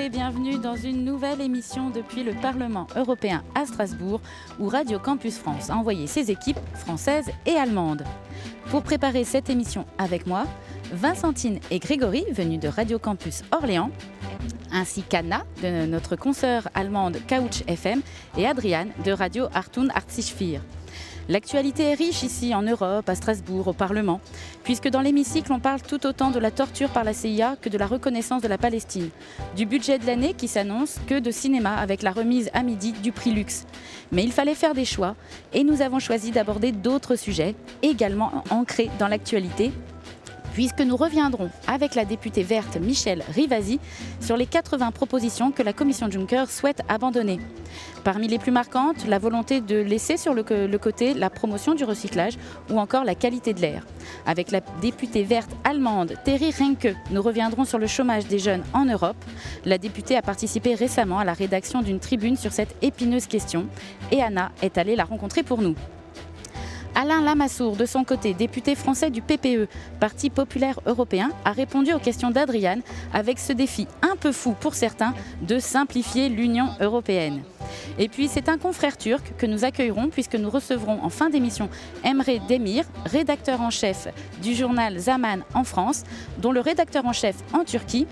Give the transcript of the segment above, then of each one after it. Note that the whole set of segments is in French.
et bienvenue dans une nouvelle émission depuis le Parlement européen à Strasbourg où Radio Campus France a envoyé ses équipes françaises et allemandes. Pour préparer cette émission avec moi, Vincentine et Grégory venus de Radio Campus Orléans, ainsi qu'Anna de notre consoeur allemande Couch FM et Adriane de Radio Hartun Artsichvir. L'actualité est riche ici en Europe, à Strasbourg, au Parlement, puisque dans l'hémicycle on parle tout autant de la torture par la CIA que de la reconnaissance de la Palestine, du budget de l'année qui s'annonce que de cinéma avec la remise à midi du prix Luxe. Mais il fallait faire des choix et nous avons choisi d'aborder d'autres sujets également ancrés dans l'actualité, puisque nous reviendrons avec la députée verte Michèle Rivasi sur les 80 propositions que la commission Juncker souhaite abandonner. Parmi les plus marquantes, la volonté de laisser sur le côté la promotion du recyclage ou encore la qualité de l'air. Avec la députée verte allemande Terry Renke, nous reviendrons sur le chômage des jeunes en Europe. La députée a participé récemment à la rédaction d'une tribune sur cette épineuse question et Anna est allée la rencontrer pour nous. Alain Lamassoure, de son côté, député français du PPE, Parti populaire européen, a répondu aux questions d'Adriane avec ce défi un peu fou pour certains de simplifier l'Union européenne. Et puis c'est un confrère turc que nous accueillerons puisque nous recevrons en fin d'émission Emre Demir, rédacteur en chef du journal Zaman en France, dont le rédacteur en chef en Turquie,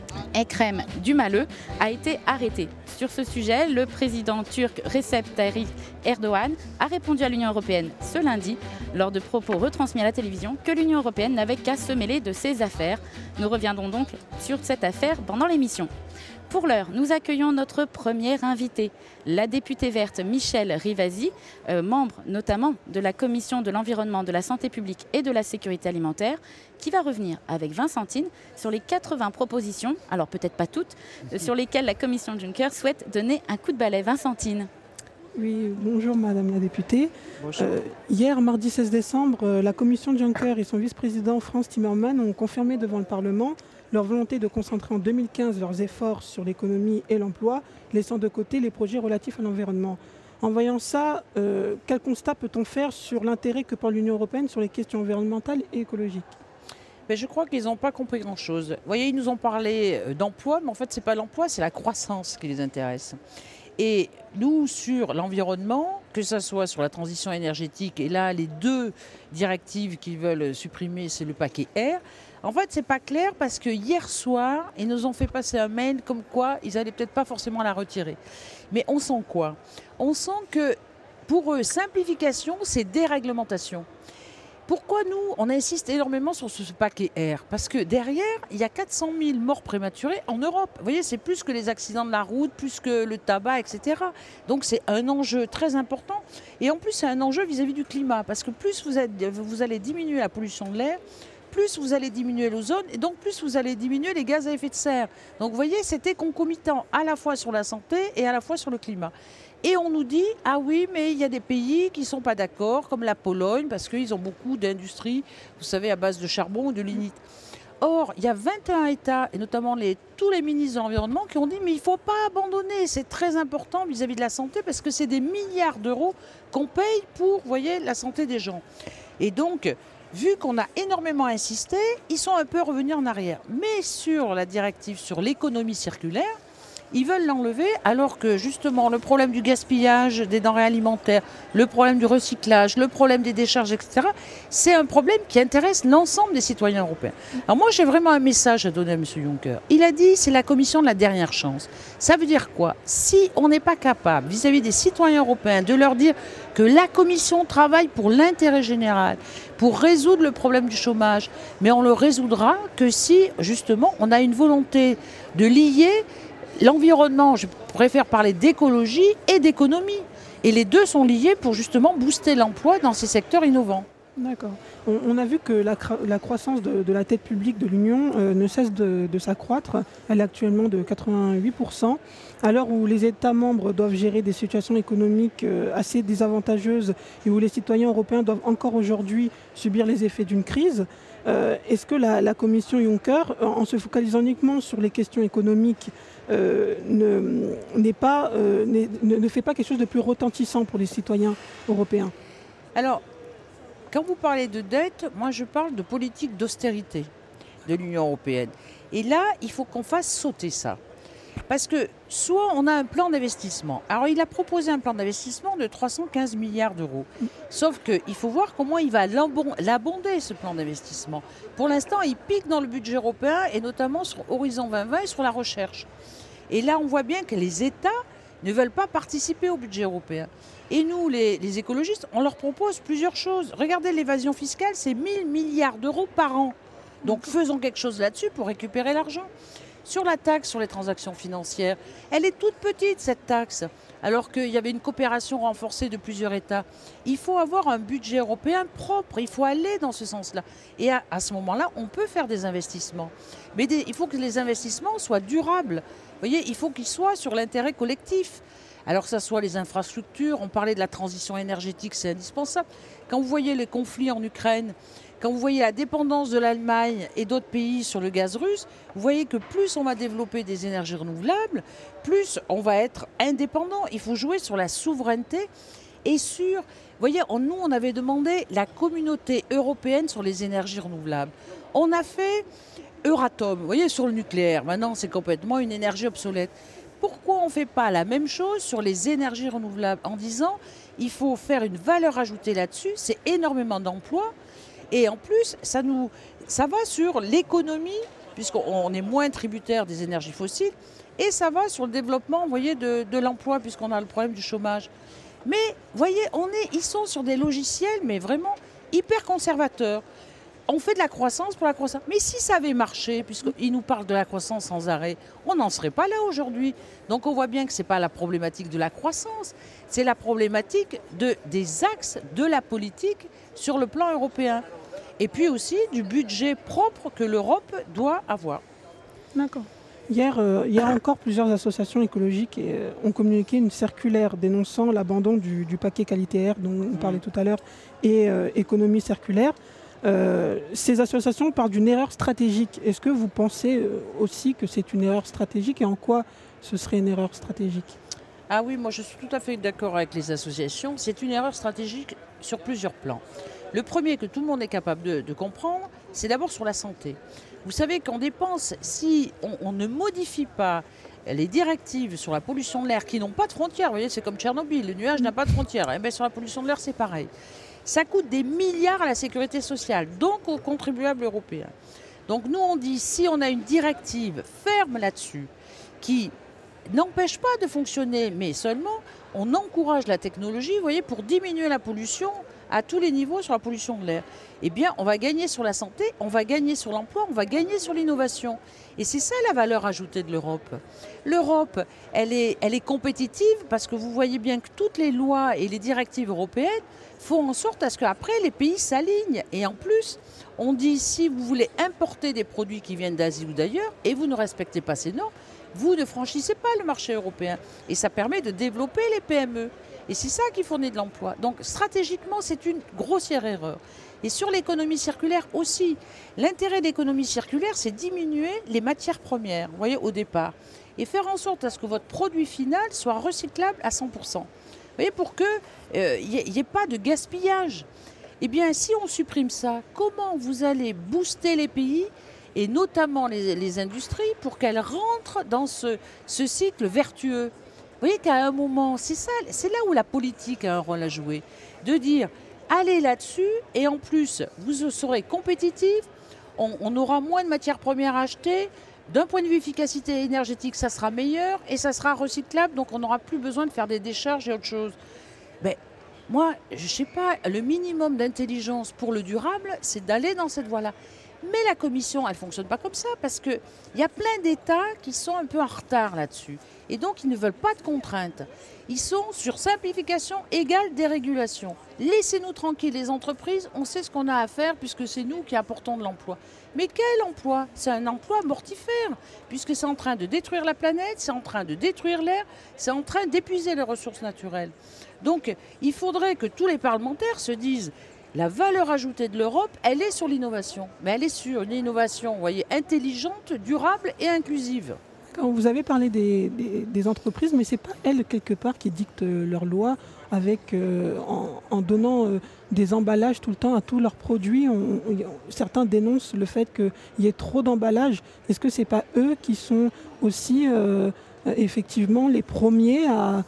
Ekrem Dumaleux, a été arrêté. Sur ce sujet, le président turc Recep Tayyip Erdogan a répondu à l'Union européenne ce lundi, lors de propos retransmis à la télévision, que l'Union européenne n'avait qu'à se mêler de ses affaires. Nous reviendrons donc sur cette affaire pendant l'émission. Pour l'heure, nous accueillons notre première invitée, la députée verte Michèle Rivasi, membre notamment de la Commission de l'environnement, de la santé publique et de la sécurité alimentaire, qui va revenir avec Vincentine sur les 80 propositions, alors peut-être pas toutes, sur lesquelles la commission Juncker souhaite donner un coup de balai. Vincentine. Oui, bonjour Madame la députée. Bonjour. Hier, mardi 16 décembre, la commission Juncker et son vice-président Frans Timmermans ont confirmé devant le Parlement leur volonté de concentrer en 2015 leurs efforts sur l'économie et l'emploi, laissant de côté les projets relatifs à l'environnement. En voyant ça, quel constat peut-on faire sur l'intérêt que porte l'Union européenne sur les questions environnementales et écologiques ? Mais je crois qu'ils n'ont pas compris grand-chose. Vous voyez, ils nous ont parlé d'emploi, mais en fait, ce n'est pas l'emploi, c'est la croissance qui les intéresse. Et nous, sur l'environnement, que ce soit sur la transition énergétique, et là, les deux directives qu'ils veulent supprimer, c'est le paquet air. En fait, c'est pas clair parce que hier soir, ils nous ont fait passer un mail comme quoi ils n'allaient peut-être pas forcément la retirer. Mais on sent quoi ? On sent que pour eux, simplification, c'est déréglementation. Pourquoi nous, on insiste énormément sur ce paquet air ? Parce que derrière, il y a 400 000 morts prématurés en Europe. Vous voyez, c'est plus que les accidents de la route, plus que le tabac, etc. Donc c'est un enjeu très important. Et en plus, c'est un enjeu vis-à-vis du climat. Parce que plus vous allez diminuer la pollution de l'air, plus vous allez diminuer l'ozone et donc plus vous allez diminuer les gaz à effet de serre. Donc vous voyez, c'était concomitant à la fois sur la santé et à la fois sur le climat. Et on nous dit, ah oui, mais il y a des pays qui ne sont pas d'accord, comme la Pologne, parce qu'ils ont beaucoup d'industries, vous savez, à base de charbon ou de lignite. Or, il y a 21 États, et notamment tous les ministres de l'Environnement, qui ont dit, mais il ne faut pas abandonner, c'est très important vis-à-vis de la santé, parce que c'est des milliards d'euros qu'on paye pour, vous voyez, la santé des gens. Et donc, vu qu'on a énormément insisté, ils sont un peu revenus en arrière. Mais sur la directive sur l'économie circulaire, ils veulent l'enlever alors que justement le problème du gaspillage des denrées alimentaires, le problème du recyclage, le problème des décharges, etc., c'est un problème qui intéresse l'ensemble des citoyens européens. Alors moi j'ai vraiment un message à donner à M. Juncker. Il a dit c'est la commission de la dernière chance. Ça veut dire quoi ? Si on n'est pas capable vis-à-vis des citoyens européens de leur dire que la commission travaille pour l'intérêt général, pour résoudre le problème du chômage, mais on le résoudra que si justement on a une volonté de lier l'environnement, je préfère parler d'écologie et d'économie. Et les deux sont liés pour justement booster l'emploi dans ces secteurs innovants. D'accord. On a vu que la croissance de la dette publique de l'Union ne cesse de s'accroître. Elle est actuellement de 88%. À l'heure où les États membres doivent gérer des situations économiques assez désavantageuses et où les citoyens européens doivent encore aujourd'hui subir les effets d'une crise, est-ce que la commission Juncker, en se focalisant uniquement sur les questions économiques, ne fait pas quelque chose de plus retentissant pour les citoyens européens ? Alors, quand vous parlez de dette, moi je parle de politique d'austérité de l'Union européenne. Et là, il faut qu'on fasse sauter ça. Parce que soit on a un plan d'investissement. Alors il a proposé un plan d'investissement de 315 milliards d'euros. Sauf qu'il faut voir comment il va l'abonder, ce plan d'investissement. Pour l'instant, il pique dans le budget européen et notamment sur Horizon 2020 et sur la recherche. Et là, on voit bien que les États ne veulent pas participer au budget européen. Et nous, les écologistes, on leur propose plusieurs choses. Regardez l'évasion fiscale, c'est 1000 milliards d'euros par an. Donc faisons quelque chose là-dessus pour récupérer l'argent. Sur la taxe sur les transactions financières, elle est toute petite cette taxe, alors qu'il y avait une coopération renforcée de plusieurs États. Il faut avoir un budget européen propre, il faut aller dans ce sens-là. Et à ce moment-là, on peut faire des investissements. Mais il faut que les investissements soient durables. Vous voyez, il faut qu'ils soient sur l'intérêt collectif. Alors que ce soit les infrastructures, on parlait de la transition énergétique, c'est indispensable. Quand vous voyez les conflits en Ukraine, quand vous voyez la dépendance de l'Allemagne et d'autres pays sur le gaz russe, vous voyez que plus on va développer des énergies renouvelables, plus on va être indépendant. Il faut jouer sur la souveraineté et sur... Vous voyez, nous, on avait demandé la communauté européenne sur les énergies renouvelables. On a fait Euratom, vous voyez, sur le nucléaire. Maintenant, c'est complètement une énergie obsolète. Pourquoi on ne fait pas la même chose sur les énergies renouvelables en disant il faut faire une valeur ajoutée là-dessus, c'est énormément d'emplois. Et en plus, ça va sur l'économie, puisqu'on est moins tributaire des énergies fossiles, et ça va sur le développement, vous voyez, de l'emploi, puisqu'on a le problème du chômage. Mais, vous voyez, ils sont sur des logiciels, mais vraiment hyper conservateurs. On fait de la croissance pour la croissance. Mais si ça avait marché, puisqu'ils nous parlent de la croissance sans arrêt, on n'en serait pas là aujourd'hui. Donc on voit bien que ce n'est pas la problématique de la croissance, c'est la problématique des axes de la politique sur le plan européen. Et puis aussi du budget propre que l'Europe doit avoir. D'accord. Hier encore, plusieurs associations écologiques ont communiqué une circulaire dénonçant l'abandon du paquet qualité air dont on parlait tout à l'heure et économie circulaire. Ces associations parlent d'une erreur stratégique. Est-ce que vous pensez aussi que c'est une erreur stratégique et en quoi ce serait une erreur stratégique ? Ah oui, moi je suis tout à fait d'accord avec les associations. C'est une erreur stratégique sur plusieurs plans. Le premier que tout le monde est capable de comprendre, c'est d'abord sur la santé. Vous savez qu'on dépense, si on ne modifie pas les directives sur la pollution de l'air qui n'ont pas de frontières, vous voyez, c'est comme Tchernobyl, le nuage n'a pas de frontières. Et bien sur la pollution de l'air, c'est pareil. Ça coûte des milliards à la sécurité sociale, donc aux contribuables européens. Donc nous, on dit, si on a une directive ferme là-dessus, qui n'empêche pas de fonctionner, mais seulement on encourage la technologie, vous voyez, pour diminuer la pollution à tous les niveaux sur la pollution de l'air, eh bien, on va gagner sur la santé, on va gagner sur l'emploi, on va gagner sur l'innovation. Et c'est ça la valeur ajoutée de l'Europe. L'Europe, elle est compétitive parce que vous voyez bien que toutes les lois et les directives européennes font en sorte à ce qu'après, les pays s'alignent. Et en plus, on dit, si vous voulez importer des produits qui viennent d'Asie ou d'ailleurs, et vous ne respectez pas ces normes, vous ne franchissez pas le marché européen. Et ça permet de développer les PME. Et c'est ça qui fournit de l'emploi. Donc stratégiquement, c'est une grossière erreur. Et sur l'économie circulaire aussi, l'intérêt de l'économie circulaire, c'est diminuer les matières premières, vous voyez, au départ. Et faire en sorte à ce que votre produit final soit recyclable à 100%. Vous voyez, pour qu'il n'y ait pas de gaspillage. Eh bien, si on supprime ça, comment vous allez booster les pays et notamment les industries pour qu'elles rentrent dans ce cycle vertueux ? Vous voyez qu'à un moment, c'est là où la politique a un rôle à jouer, de dire allez là-dessus et en plus vous serez compétitif, on aura moins de matières premières à acheter, d'un point de vue efficacité énergétique ça sera meilleur et ça sera recyclable, donc on n'aura plus besoin de faire des décharges et autre chose. Mais moi, je ne sais pas, le minimum d'intelligence pour le durable, c'est d'aller dans cette voie-là. Mais la Commission, elle ne fonctionne pas comme ça parce qu'il y a plein d'États qui sont un peu en retard là-dessus. Et donc, ils ne veulent pas de contraintes. Ils sont sur simplification égale dérégulation. Laissez-nous tranquilles, les entreprises, on sait ce qu'on a à faire puisque c'est nous qui apportons de l'emploi. Mais quel emploi ? C'est un emploi mortifère puisque c'est en train de détruire la planète, c'est en train de détruire l'air, c'est en train d'épuiser les ressources naturelles. Donc, il faudrait que tous les parlementaires se disent la valeur ajoutée de l'Europe, elle est sur l'innovation. Mais elle est sur une innovation, vous voyez, intelligente, durable et inclusive. Vous avez parlé des entreprises, mais ce n'est pas elles, quelque part, qui dictent leurs lois en donnant des emballages tout le temps à tous leurs produits. Certains dénoncent le fait qu'il y ait trop d'emballages. Est-ce que ce n'est pas eux qui sont aussi effectivement les premiers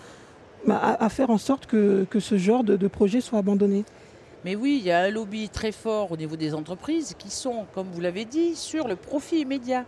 à faire en sorte que ce genre de projet soit abandonné. Mais oui, il y a un lobby très fort au niveau des entreprises qui sont, comme vous l'avez dit, sur le profit immédiat.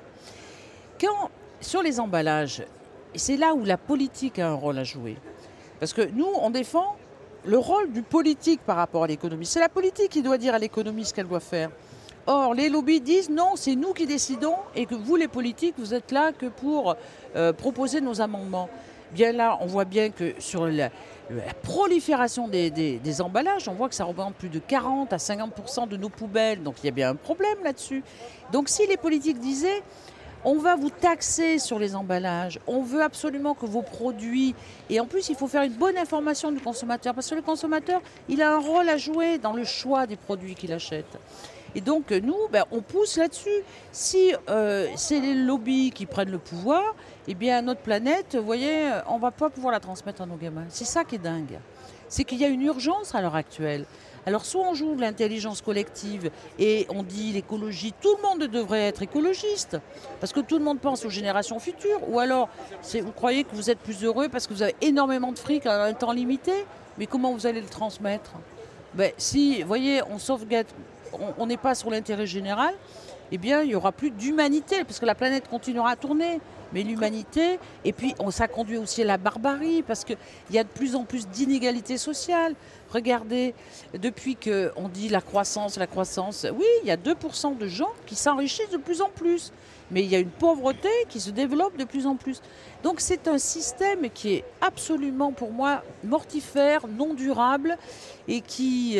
Sur les emballages, c'est là où la politique a un rôle à jouer. Parce que nous, on défend le rôle du politique par rapport à l'économie. C'est la politique qui doit dire à l'économie ce qu'elle doit faire. Or, les lobbies disent non, c'est nous qui décidons et que vous, les politiques, vous êtes là que pour proposer nos amendements. Bien là, on voit bien que sur la prolifération des emballages, on voit que ça représente plus de 40 à 50% de nos poubelles. Donc il y a bien un problème là-dessus. Donc si les politiques disaient on va vous taxer sur les emballages, on veut absolument que vos produits... Et en plus, il faut faire une bonne information du consommateur, parce que le consommateur, il a un rôle à jouer dans le choix des produits qu'il achète. Et donc, nous, on pousse là-dessus. Si c'est les lobbies qui prennent le pouvoir, eh bien, notre planète, vous voyez, on ne va pas pouvoir la transmettre à nos gamins. C'est ça qui est dingue. C'est qu'il y a une urgence à l'heure actuelle. Alors, soit on joue l'intelligence collective et on dit l'écologie, tout le monde devrait être écologiste, parce que tout le monde pense aux générations futures, ou alors, vous croyez que vous êtes plus heureux parce que vous avez énormément de fric à un temps limité, mais comment vous allez le transmettre ? Si, vous voyez, on sauvegarde, on n'est pas sur l'intérêt général, eh bien, il n'y aura plus d'humanité, parce que la planète continuera à tourner. Mais l'humanité, et puis ça conduit aussi à la barbarie, parce qu'il y a de plus en plus d'inégalités sociales. Regardez, depuis qu'on dit la croissance, oui, il y a 2% de gens qui s'enrichissent de plus en plus. Mais il y a une pauvreté qui se développe de plus en plus. Donc c'est un système qui est absolument, pour moi, mortifère, non durable, et qui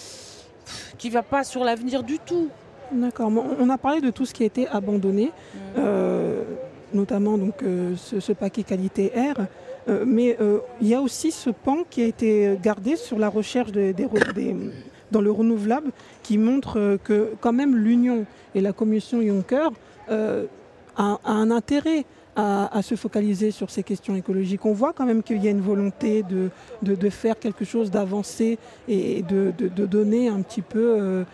ne va pas sur l'avenir du tout. D'accord. On a parlé de tout ce qui a été abandonné, notamment donc, ce paquet qualité R. Mais il y a aussi ce pan qui a été gardé sur la recherche dans le renouvelable, qui montre que quand même l'Union et la Commission Juncker a un intérêt à se focaliser sur ces questions écologiques. On voit quand même qu'il y a une volonté de faire quelque chose, d'avancer et de donner un petit peu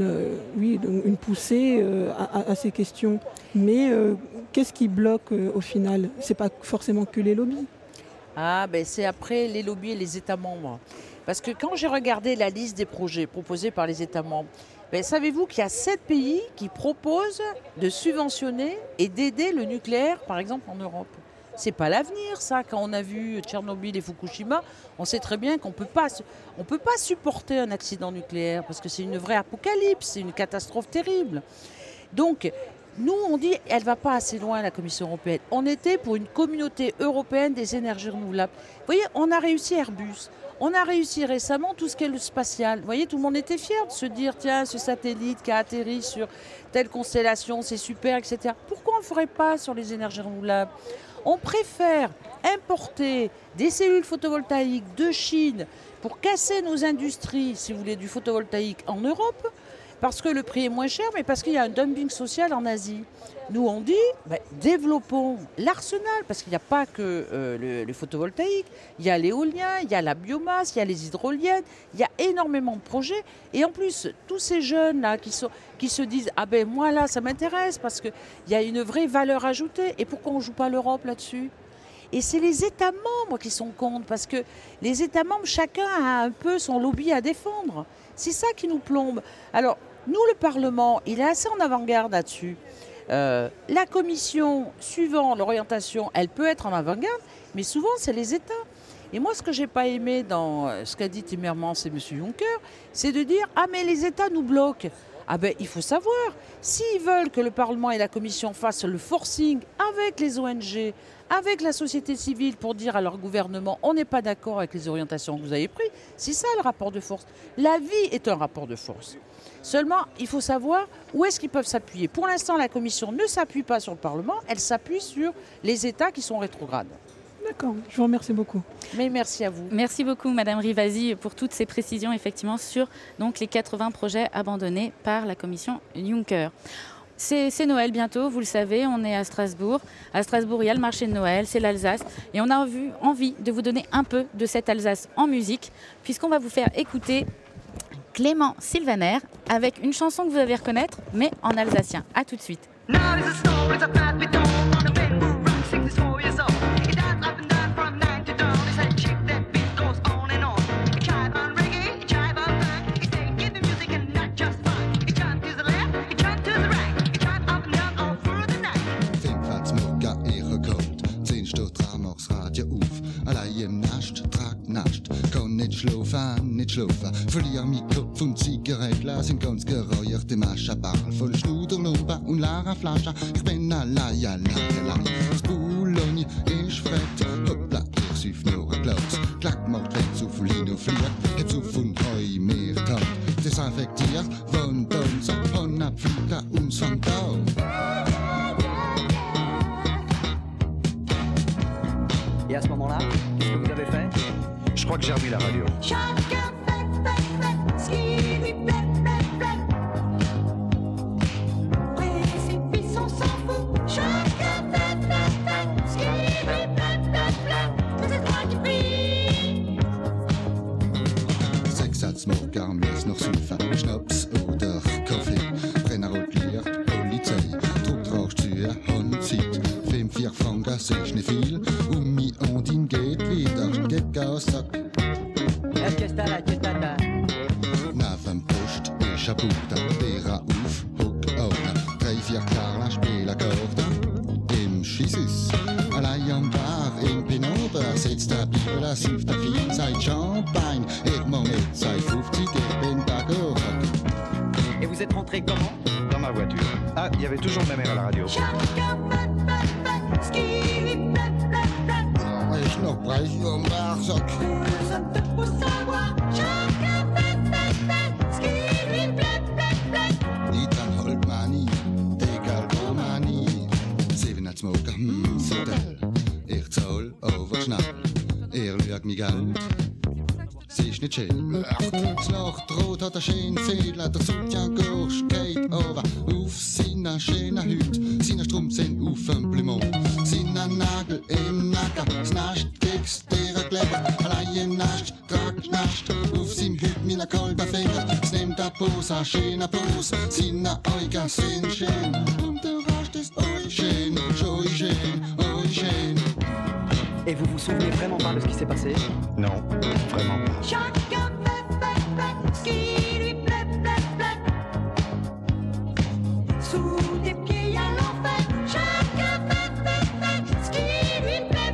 une poussée à ces questions. Mais qu'est-ce qui bloque au final ? Ce n'est pas forcément que les lobbies. C'est après les lobbies et les États membres. Parce que quand j'ai regardé la liste des projets proposés par les États membres, savez-vous qu'il y a 7 pays qui proposent de subventionner et d'aider le nucléaire, par exemple, en Europe ? C'est pas l'avenir, ça. Quand on a vu Tchernobyl et Fukushima, on sait très bien qu'on peut pas supporter un accident nucléaire parce que c'est une vraie apocalypse, c'est une catastrophe terrible. Donc, nous, on dit, elle va pas assez loin, la Commission européenne. On était pour une communauté européenne des énergies renouvelables. Vous voyez, on a réussi Airbus. On a réussi récemment tout ce qui est le spatial. Vous voyez, tout le monde était fier de se dire, tiens, ce satellite qui a atterri sur telle constellation, c'est super, etc. Pourquoi on ne le ferait pas sur les énergies renouvelables ? On préfère importer des cellules photovoltaïques de Chine pour casser nos industries, si vous voulez, du photovoltaïque en Europe, parce que le prix est moins cher, mais parce qu'il y a un dumping social en Asie. Nous, on dit, développons l'arsenal, parce qu'il n'y a pas que le photovoltaïque, il y a l'éolien, il y a la biomasse, il y a les hydroliennes, il y a énormément de projets. Et en plus, tous ces jeunes-là qui se disent, moi là, ça m'intéresse, parce qu'il y a une vraie valeur ajoutée. Et pourquoi on ne joue pas l'Europe là-dessus ? Et c'est les États membres qui sont contre, parce que les États membres, chacun a un peu son lobby à défendre. C'est ça qui nous plombe. Alors, nous, le Parlement, il est assez en avant-garde là-dessus. La Commission, suivant l'orientation, elle peut être en avant-garde, mais souvent, c'est les États. Et moi, ce que je n'ai pas aimé dans ce qu'a dit Timmermans et M. Juncker, c'est de dire « Ah, mais les États nous bloquent ». Il faut savoir, s'ils veulent que le Parlement et la Commission fassent le forcing avec les ONG, avec la société civile pour dire à leur gouvernement on n'est pas d'accord avec les orientations que vous avez prises, c'est ça le rapport de force. La vie est un rapport de force. Seulement, il faut savoir où est-ce qu'ils peuvent s'appuyer. Pour l'instant, la Commission ne s'appuie pas sur le Parlement, elle s'appuie sur les États qui sont rétrogrades. D'accord, je vous remercie beaucoup. Mais merci à vous. Merci beaucoup, Madame Rivasi, pour toutes ces précisions, effectivement, sur donc, les 80 projets abandonnés par la Commission Juncker. C'est Noël bientôt, vous le savez, on est à Strasbourg. À Strasbourg, il y a le marché de Noël, c'est l'Alsace. Et on a envie de vous donner un peu de cette Alsace en musique, puisqu'on va vous faire écouter Clément Sylvaner avec une chanson que vous allez reconnaître, mais en alsacien. À tout de suite. schlafen. Verliere meinen Kopf und Zigaretten sind ganz geräucherte Maschenball. Voll Schnuderlumpen und leere Flaschen. Ich bin allein. Das Boulogne ist fett. Hoppla, ich süff nur ein Glas. Klack macht, wenn's auf Lino fliegt. Jetzt auf und heu mehr Tag. Desinfektiert, von Donner, on applique un santo. Et à ce moment-là, qu'est-ce que vous avez fait? Je crois que j'ai remis la radio. Chacun fait ce qui lui plaît. Précipice, on s'en fout. Chacun fait ce qui lui plaît. C'est toi qui prie. Sechsatzmorgen mir's noch süffer. Schnaps oder Kaffee. Brenner und Licht, Polizei. Druckrauchzüge, Handzeit. 5-4 Franken, ist nicht viel. Mi Ondine geht wieder, geht Gassack. Neben Post ist ein Butter, der auf, hock auf. 3-4 Karla spielen Karten. Im Schissus, allein am Bar, im Pinober, sitzt der Bibel, sauft der viel, sagt Champagne. Ich mach mit, seit 50, ich bin da gehört. Et vous êtes rentré comment? Dans ma voiture. Ah, il y avait toujours ma mère à la radio. Chacun fait ce qui lui plaît. Ich noch Preis am Barsack. Personne te pousse à voir. Chacun fait ce qui lui plaît. Itan Holtmani, egal wo Mani. 7 Smoker, Hotel. Ich zahl overschnell. Schaut mich Geld. Sie ist nicht schön. Das Nacht hat er schön Fehler. Der Soutien-Gorge geht over. Auf seiner schönen Hüt. Seine Strumpf sind auf dem Plumon. Seine Nagel im Nacken. Das Nest gibt's der Kleber. Allein im Nest tragt Nest. Auf seinem Hüt meine kalten Finger. Es nimmt der Pose, ein schöner Pose. Seine Augen sind schön. Und der Rest ist euch schön. Euch schön. Et vous vous souvenez vraiment pas de ce qui s'est passé? Non, vraiment pas. Chacun fait ce qui lui plaît. Sous tes pieds y'a l'enfer. Chacun fait ce qui lui plaît.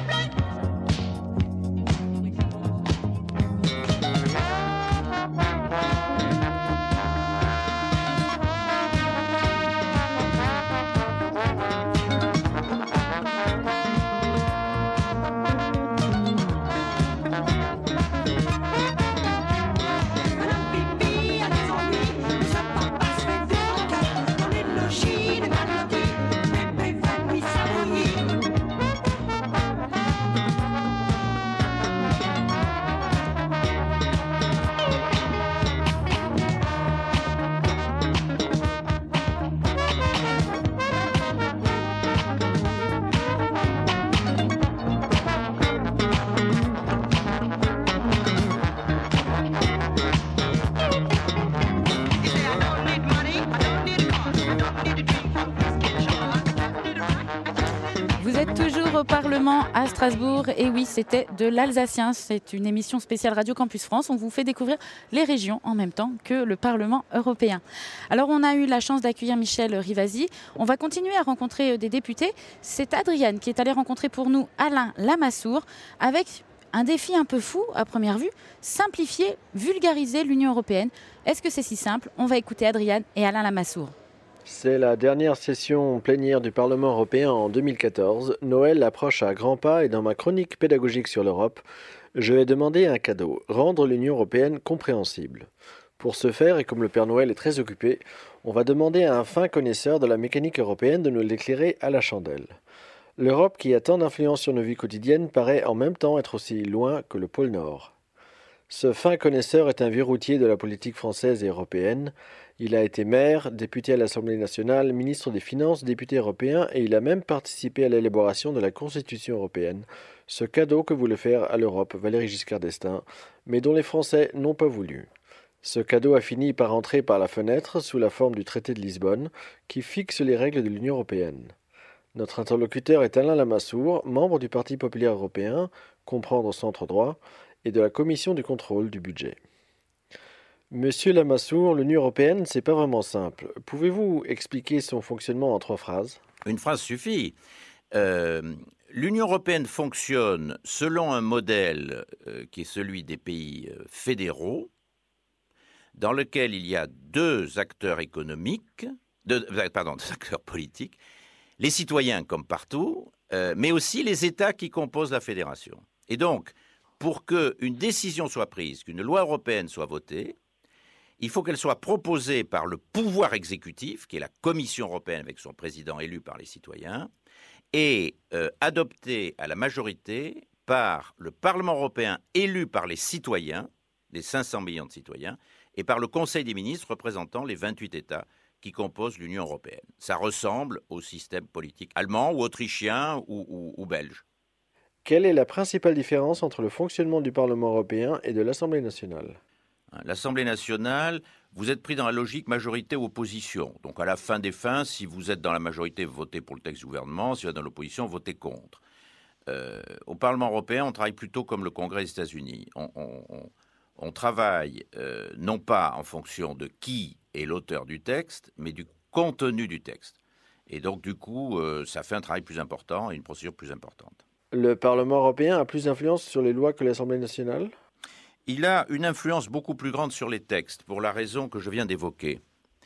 Au Parlement à Strasbourg, et oui, c'était de l'Alsacien. C'est une émission spéciale Radio Campus France. On vous fait découvrir les régions en même temps que le Parlement européen. Alors, on a eu la chance d'accueillir Michel Rivasi. On va continuer à rencontrer des députés. C'est Adriane qui est allée rencontrer pour nous Alain Lamassoure avec un défi un peu fou à première vue, simplifier, vulgariser l'Union européenne. Est-ce que c'est si simple? On va écouter Adriane et Alain Lamassoure. C'est la dernière session plénière du Parlement européen en 2014. Noël approche à grands pas et dans ma chronique pédagogique sur l'Europe, je vais demander un cadeau, rendre l'Union européenne compréhensible. Pour ce faire, et comme le Père Noël est très occupé, on va demander à un fin connaisseur de la mécanique européenne de nous l'éclairer à la chandelle. L'Europe, qui a tant d'influence sur nos vies quotidiennes, paraît en même temps être aussi loin que le pôle Nord. Ce fin connaisseur est un vieux routier de la politique française et européenne. Il a été maire, député à l'Assemblée nationale, ministre des Finances, député européen et il a même participé à l'élaboration de la Constitution européenne, ce cadeau que voulait faire à l'Europe Valéry Giscard d'Estaing, mais dont les Français n'ont pas voulu. Ce cadeau a fini par entrer par la fenêtre sous la forme du traité de Lisbonne, qui fixe les règles de l'Union européenne. Notre interlocuteur est Alain Lamassoure, membre du Parti populaire européen, comprendre centre droit, et de la Commission du contrôle du budget. Monsieur Lamassoure, l'Union européenne, c'est pas vraiment simple. Pouvez-vous expliquer son fonctionnement en 3 phrases ? Une phrase suffit. L'Union européenne fonctionne selon un modèle qui est celui des pays fédéraux, dans lequel il y a deux acteurs économiques, deux acteurs politiques, les citoyens comme partout, mais aussi les États qui composent la fédération. Et donc, pour qu'une décision soit prise, qu'une loi européenne soit votée, il faut qu'elle soit proposée par le pouvoir exécutif, qui est la Commission européenne avec son président élu par les citoyens, et adoptée à la majorité par le Parlement européen élu par les citoyens, les 500 millions de citoyens, et par le Conseil des ministres représentant les 28 États qui composent l'Union européenne. Ça ressemble au système politique allemand ou autrichien ou belge. Quelle est la principale différence entre le fonctionnement du Parlement européen et de l'Assemblée nationale ? L'Assemblée nationale, vous êtes pris dans la logique majorité-opposition. Donc à la fin des fins, si vous êtes dans la majorité, vous votez pour le texte du gouvernement. Si vous êtes dans l'opposition, vous votez contre. Au Parlement européen, on travaille plutôt comme le Congrès des États-Unis. On travaille non pas en fonction de qui est l'auteur du texte, mais du contenu du texte. Et donc du coup, ça fait un travail plus important et une procédure plus importante. Le Parlement européen a plus d'influence sur les lois que l'Assemblée nationale ? Il a une influence beaucoup plus grande sur les textes, pour la raison que je viens d'évoquer.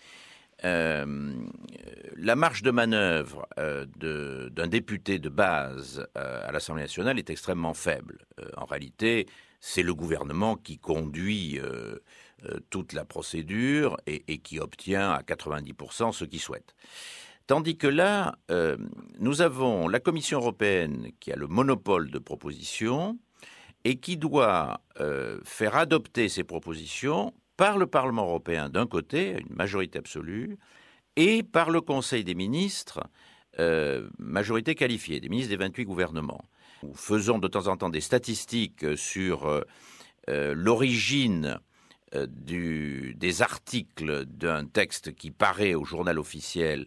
La marge de manœuvre d'un député de base à l'Assemblée nationale est extrêmement faible. En réalité, c'est le gouvernement qui conduit toute la procédure et qui obtient à 90% ce qu'il souhaite. Tandis que là, nous avons la Commission européenne qui a le monopole de propositions et qui doit faire adopter ces propositions par le Parlement européen d'un côté, à une majorité absolue, et par le Conseil des ministres, majorité qualifiée, des ministres des 28 gouvernements. Nous faisons de temps en temps des statistiques sur l'origine des articles d'un texte qui paraît au journal officiel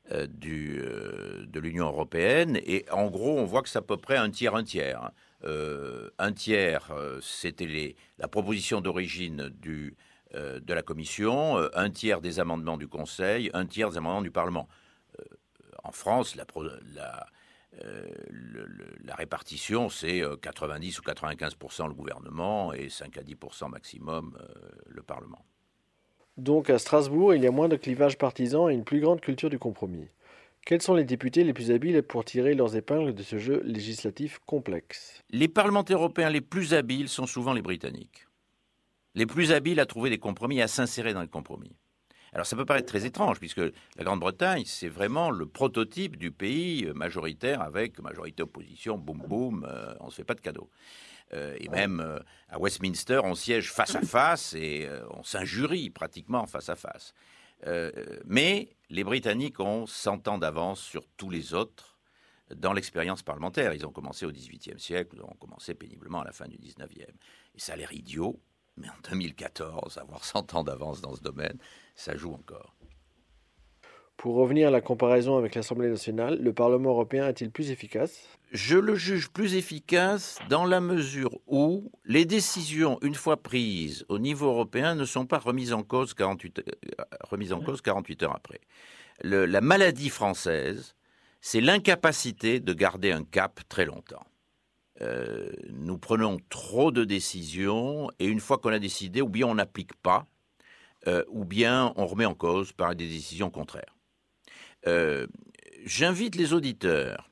de l'Union européenne, et en gros, on voit que c'est à peu près un tiers. Un tiers, c'était la proposition d'origine de la Commission, un tiers des amendements du Conseil, un tiers des amendements du Parlement. En France, la répartition, c'est 90 ou 95% le gouvernement et 5 à 10% maximum le Parlement. Donc à Strasbourg, il y a moins de clivage partisan et une plus grande culture du compromis. Quels sont les députés les plus habiles pour tirer leurs épingles de ce jeu législatif complexe ? Les parlementaires européens les plus habiles sont souvent les Britanniques. Les plus habiles à trouver des compromis et à s'insérer dans les compromis. Alors ça peut paraître très étrange, puisque la Grande-Bretagne, c'est vraiment le prototype du pays majoritaire avec majorité opposition, boum boum, on ne se fait pas de cadeaux. Et même à Westminster, on siège face à face et on s'injurie pratiquement face à face. Mais les Britanniques ont 100 ans d'avance sur tous les autres dans l'expérience parlementaire. Ils ont commencé au XVIIIe siècle, ils ont commencé péniblement à la fin du XIXe. Et ça a l'air idiot, mais en 2014, avoir 100 ans d'avance dans ce domaine, ça joue encore. Pour revenir à la comparaison avec l'Assemblée nationale, le Parlement européen est-il plus efficace ? Je le juge plus efficace dans la mesure où les décisions, une fois prises au niveau européen, ne sont pas remises en cause 48 heures après. La maladie française, c'est l'incapacité de garder un cap très longtemps. Nous prenons trop de décisions et une fois qu'on a décidé, ou bien on n'applique pas, ou bien on remet en cause par des décisions contraires. J'invite les auditeurs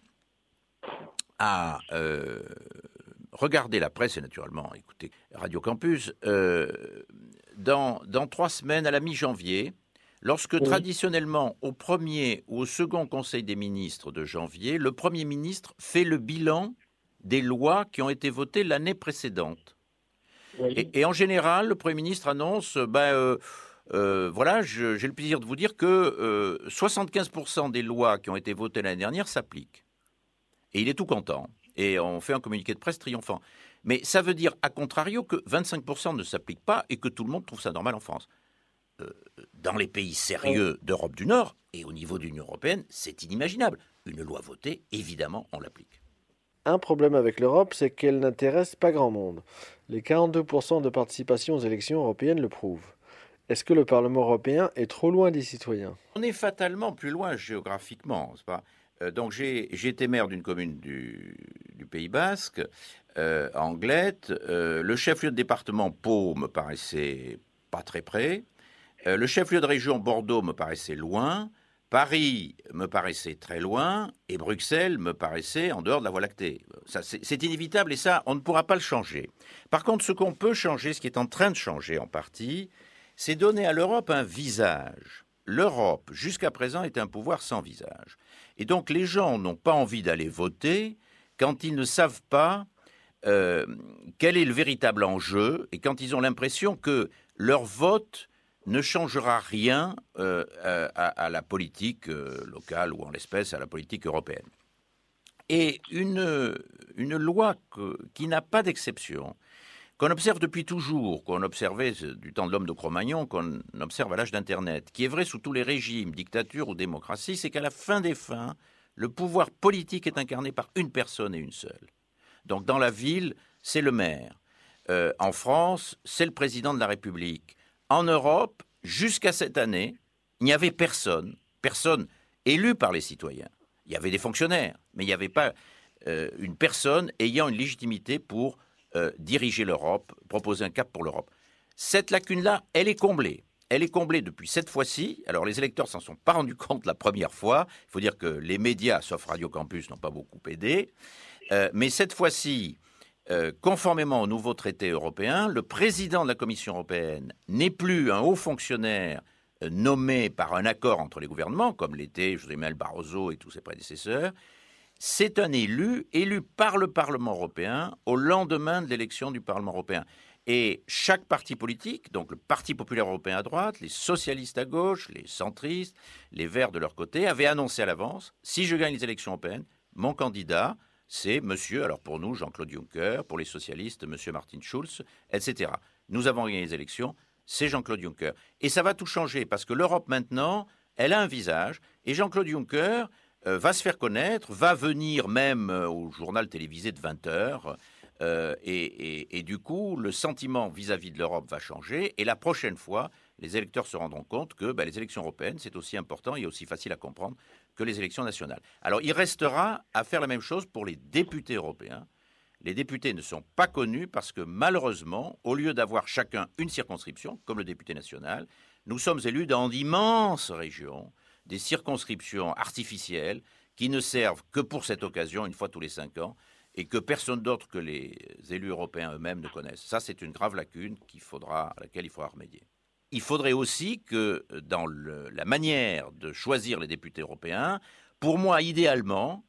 à regarder la presse et naturellement écouter Radio Campus dans 3 semaines à la mi-janvier, lorsque traditionnellement au premier ou au second Conseil des ministres de janvier, le Premier ministre fait le bilan des lois qui ont été votées l'année précédente. Et en général, le Premier ministre annonce voilà, j'ai le plaisir de vous dire que 75% des lois qui ont été votées l'année dernière s'appliquent. Et il est tout content. Et on fait un communiqué de presse triomphant. Mais ça veut dire, à contrario, que 25% ne s'appliquent pas et que tout le monde trouve ça normal en France. Dans les pays sérieux d'Europe du Nord et au niveau de l'Union européenne, c'est inimaginable. Une loi votée, évidemment, on l'applique. Un problème avec l'Europe, c'est qu'elle n'intéresse pas grand monde. Les 42% de participation aux élections européennes le prouvent. Est-ce que le Parlement européen est trop loin des citoyens ? On est fatalement plus loin géographiquement, c'est pas ? Donc j'ai été maire d'une commune du Pays Basque, à Anglet. Le chef-lieu de département, Pau, me paraissait pas très près. Le chef-lieu de région, Bordeaux, me paraissait loin. Paris me paraissait très loin. Et Bruxelles me paraissait en dehors de la Voie lactée. Ça, c'est inévitable et ça, on ne pourra pas le changer. Par contre, ce qu'on peut changer, ce qui est en train de changer en partie, c'est donner à l'Europe un visage. L'Europe, jusqu'à présent, est un pouvoir sans visage. Et donc, les gens n'ont pas envie d'aller voter quand ils ne savent pas quel est le véritable enjeu et quand ils ont l'impression que leur vote ne changera rien à la politique locale ou en l'espèce à la politique européenne. Et une loi qui n'a pas d'exception, qu'on observe depuis toujours, qu'on observait du temps de l'homme de Cro-Magnon, qu'on observe à l'âge d'Internet, qui est vrai sous tous les régimes, dictature ou démocratie, c'est qu'à la fin des fins, le pouvoir politique est incarné par une personne et une seule. Donc dans la ville, c'est le maire. En France, c'est le président de la République. En Europe, jusqu'à cette année, il n'y avait personne élu par les citoyens. Il y avait des fonctionnaires, mais il n'y avait pas une personne ayant une légitimité pour diriger l'Europe, proposer un cap pour l'Europe. Cette lacune-là, elle est comblée. Elle est comblée depuis cette fois-ci. Alors, les électeurs ne s'en sont pas rendus compte la première fois. Il faut dire que les médias, sauf Radio Campus, n'ont pas beaucoup aidé. Mais cette fois-ci, conformément au nouveau traité européen, le président de la Commission européenne n'est plus un haut fonctionnaire nommé par un accord entre les gouvernements, comme l'était José Manuel Barroso et tous ses prédécesseurs. C'est un élu par le Parlement européen au lendemain de l'élection du Parlement européen. Et chaque parti politique, donc le Parti populaire européen à droite, les socialistes à gauche, les centristes, les Verts de leur côté, avaient annoncé à l'avance, si je gagne les élections européennes, mon candidat, c'est monsieur, alors pour nous, Jean-Claude Juncker, pour les socialistes, monsieur Martin Schulz, etc. Nous avons gagné les élections, c'est Jean-Claude Juncker. Et ça va tout changer, parce que l'Europe maintenant, elle a un visage, et Jean-Claude Juncker va se faire connaître, va venir même au journal télévisé de 20h, et du coup, le sentiment vis-à-vis de l'Europe va changer, et la prochaine fois, les électeurs se rendront compte que les élections européennes, c'est aussi important et aussi facile à comprendre que les élections nationales. Alors, il restera à faire la même chose pour les députés européens. Les députés ne sont pas connus parce que, malheureusement, au lieu d'avoir chacun une circonscription, comme le député national, nous sommes élus dans d'immenses régions, des circonscriptions artificielles qui ne servent que pour cette occasion, une fois tous les 5 ans, et que personne d'autre que les élus européens eux-mêmes ne connaissent. Ça, c'est une grave lacune à laquelle il faudra remédier. Il faudrait aussi que, dans la manière de choisir les députés européens, pour moi, idéalement,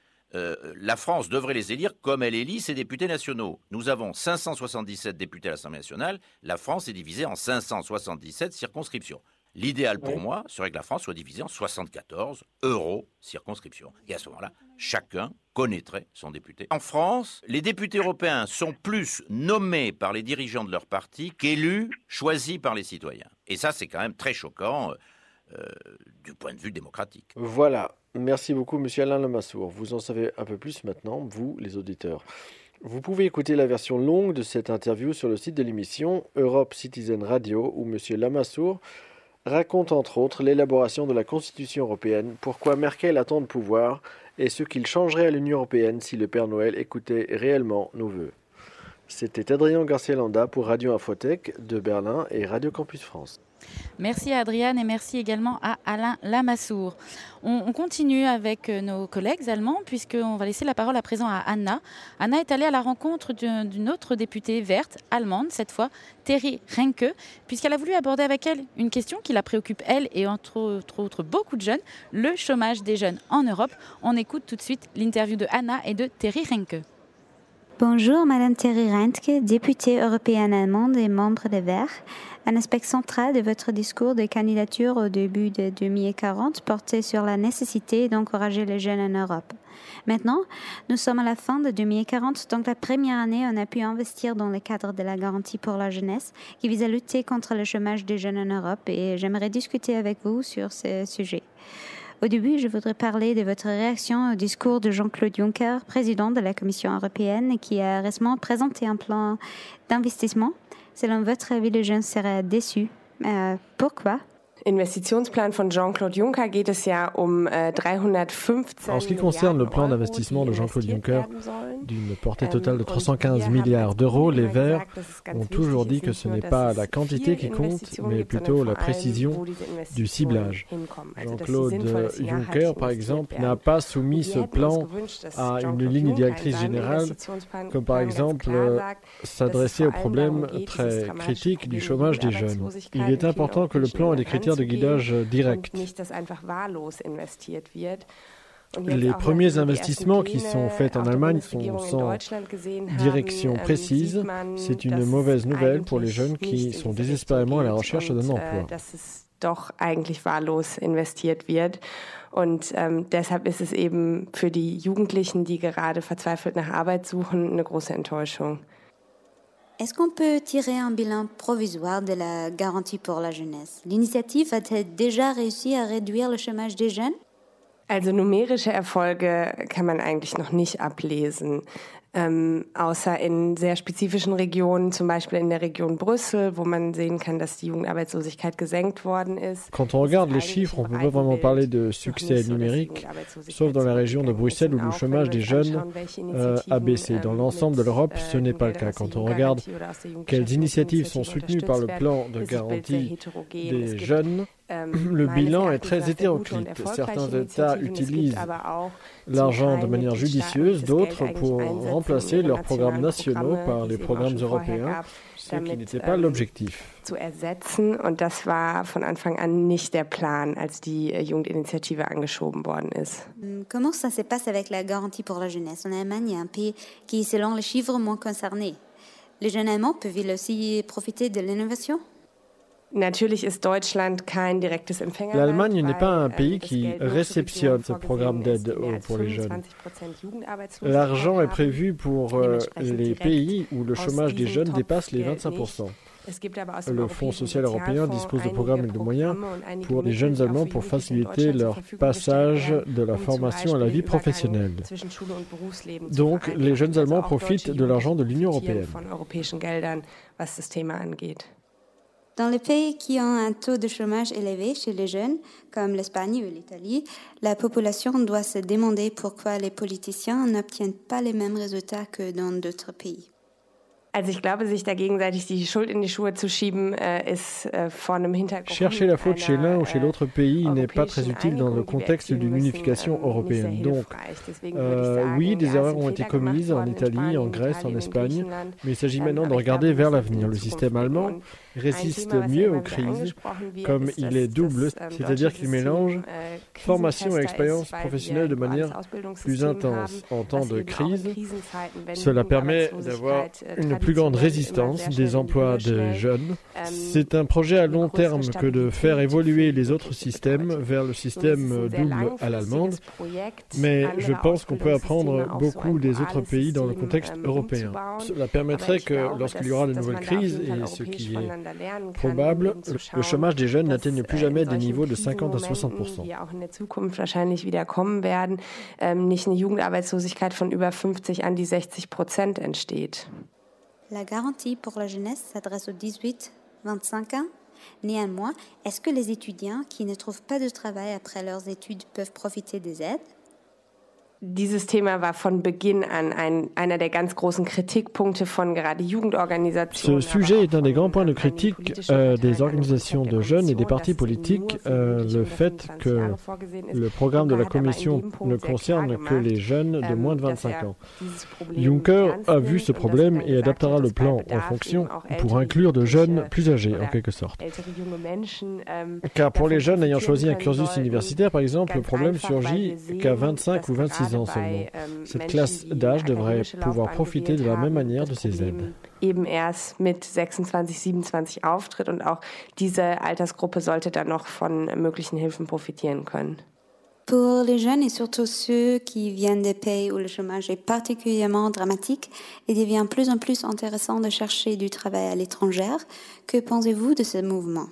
la France devrait les élire comme elle élit ses députés nationaux. Nous avons 577 députés à l'Assemblée nationale. La France est divisée en 577 circonscriptions. L'idéal pour moi serait que la France soit divisée en 74 circonscriptions. Et à ce moment-là, chacun connaîtrait son député. En France, les députés européens sont plus nommés par les dirigeants de leur parti qu'élus, choisis par les citoyens. Et ça, c'est quand même très choquant du point de vue démocratique. Voilà. Merci beaucoup, monsieur Alain Lamassoure. Vous en savez un peu plus maintenant, vous, les auditeurs. Vous pouvez écouter la version longue de cette interview sur le site de l'émission Europe Citizen Radio, où monsieur Lamassoure raconte entre autres l'élaboration de la Constitution européenne, pourquoi Merkel a tant de pouvoir et ce qu'il changerait à l'Union européenne si le Père Noël écoutait réellement nos vœux. C'était Adrien Garcia-Landa pour Radio Infotech de Berlin et Radio Campus France. Merci à Adriane et merci également à Alain Lamassoure. On continue avec nos collègues allemands puisqu'on va laisser la parole à présent à Anna. Anna est allée à la rencontre d'une autre députée verte, allemande, cette fois Terry Renke, puisqu'elle a voulu aborder avec elle une question qui la préoccupe elle et entre autres beaucoup de jeunes, le chômage des jeunes en Europe. On écoute tout de suite l'interview de Anna et de Terry Renke. Bonjour, Madame Terry Renke, députée européenne allemande et membre des Verts. Un aspect central de votre discours de candidature au début de 2040 portait sur la nécessité d'encourager les jeunes en Europe. Maintenant, nous sommes à la fin de 2040, donc la première année, on a pu investir dans le cadre de la garantie pour la jeunesse qui vise à lutter contre le chômage des jeunes en Europe et j'aimerais discuter avec vous sur ce sujet. Au début, je voudrais parler de votre réaction au discours de Jean-Claude Juncker, président de la Commission européenne, qui a récemment présenté un plan d'investissement. Selon votre avis, les jeunes seraient déçus. Pourquoi ? Investitionsplan von Jean-Claude Juncker geht es ja 315 En ce qui concerne le plan d'investissement de Jean-Claude Juncker, d'une portée totale de 315 milliards d'euros, les Verts ont toujours dit que ce n'est pas la quantité qui compte, mais plutôt la précision du ciblage. Jean-Claude Juncker, par exemple, n'a pas soumis ce plan à une ligne directrice générale, comme par exemple s'adresser au problème très critique du chômage des jeunes. Il est important que le plan ait des critères de guidage direct. Les premiers investissements qui sont faits en Allemagne sont sans direction précise. C'est une mauvaise nouvelle pour les jeunes qui sont désespérément à la recherche d'un emploi. Doch eigentlich wahllos investiert wird. Und deshalb ist es eben für die Jugendlichen, die gerade verzweifelt nach Arbeit suchen, eine große Enttäuschung. Est-ce qu'on peut tirer un bilan provisoire de la garantie pour la jeunesse? L'initiative a-t-elle déjà réussi à réduire le chômage des jeunes? Also numerische Erfolge kann man eigentlich noch nicht ablesen. Außer in sehr spezifischen Regionen, zum Beispiel in der Region Brüssel, wo man sehen kann, dass die Jugendarbeitslosigkeit gesenkt worden ist. Quand on regarde les chiffres, on ne peut pas vraiment parler de succès numérique, sauf dans la région de Bruxelles où le chômage des jeunes a baissé. Dans l'ensemble de l'Europe, ce n'est pas le cas. Quand on regarde quelles initiatives sont soutenues par le plan de garantie des jeunes, le bilan est très hétéroclite. Certains États utilisent l'argent de manière judicieuse, d'autres pour remplacer leurs programmes nationaux par les programmes européens, ce qui n'était pas l'objectif. Zu ersetzen, und das war von Anfang an nicht der Plan, als die Jugendinitiative angeschoben worden ist. Comment ça se passe avec la garantie pour la jeunesse? En Allemagne, il y a un pays qui, selon les chiffres, moins concerné. Les jeunes Allemands peuvent-ils aussi profiter de l'innovation? L'Allemagne n'est pas un pays qui réceptionne ce programme d'aide pour les jeunes. L'argent est prévu pour les pays où le chômage des jeunes dépasse les 25%. Le Fonds social européen dispose de programmes et de moyens pour les jeunes Allemands pour faciliter leur passage de la formation à la vie professionnelle. Donc, les jeunes Allemands profitent de l'argent de l'Union européenne. Dans les pays qui ont un taux de chômage élevé chez les jeunes, comme l'Espagne ou l'Italie, la population doit se demander pourquoi les politiciens n'obtiennent pas les mêmes résultats que dans d'autres pays. Also ich glaube, sich da gegenseitig die Schuld in die Schuhe zu schieben, ist vor einem Hintergrund. Chercher la faute chez l'un ou chez l'autre pays n'est pas très utile dans le contexte d'une unification européenne. Donc, oui, des erreurs ont été commises en Italie, en Grèce, en Espagne, mais il s'agit maintenant de regarder vers l'avenir. Le système allemand résiste mieux aux crises, comme il est double, c'est-à-dire qu'il mélange formation et expérience professionnelle de manière plus intense. En temps de crise, cela permet d'avoir une plus grande résistance des emplois de jeunes. C'est un projet à long terme que de faire évoluer les autres systèmes vers le système double à l'allemande, mais je pense qu'on peut apprendre beaucoup des autres pays dans le contexte européen. Cela permettrait que lorsqu'il y aura de nouvelles crises, et ce qui est probable, le chômage des jeunes n'atteigne plus jamais des niveaux de 50 à 60%. Nicht eine Jugendarbeitslosigkeit von über 50 an die 60% entsteht. La garantie pour la jeunesse s'adresse aux 18-25 ans. Néanmoins, est-ce que les étudiants qui ne trouvent pas de travail après leurs études peuvent profiter des aides? Dieses Thema war von Beginn an einer der ganz großen Kritikpunkte von gerade Jugendorganisationen. Ce sujet est un des grands points de critique des organisations de jeunes et des partis politiques, le fait que le programme de la Commission ne concerne que les jeunes de moins de 25 ans. Juncker a vu ce problème et adaptera le plan en fonction pour inclure de jeunes plus âgés, en quelque sorte. Car pour les jeunes ayant choisi un cursus universitaire, par exemple, le problème surgit qu'à 25 ou 26 ans seulement. Cette classe d'âge devrait pouvoir profiter de la même manière de ces aides. Eben erst mit 26, 27 auftritt und auch diese Altersgruppe sollte dann noch von möglichen Hilfen profitieren können. Pour les jeunes et surtout ceux qui viennent des pays où le chômage est particulièrement dramatique, il devient de plus en plus intéressant de chercher du travail à l'étranger. Que pensez-vous de ce mouvement?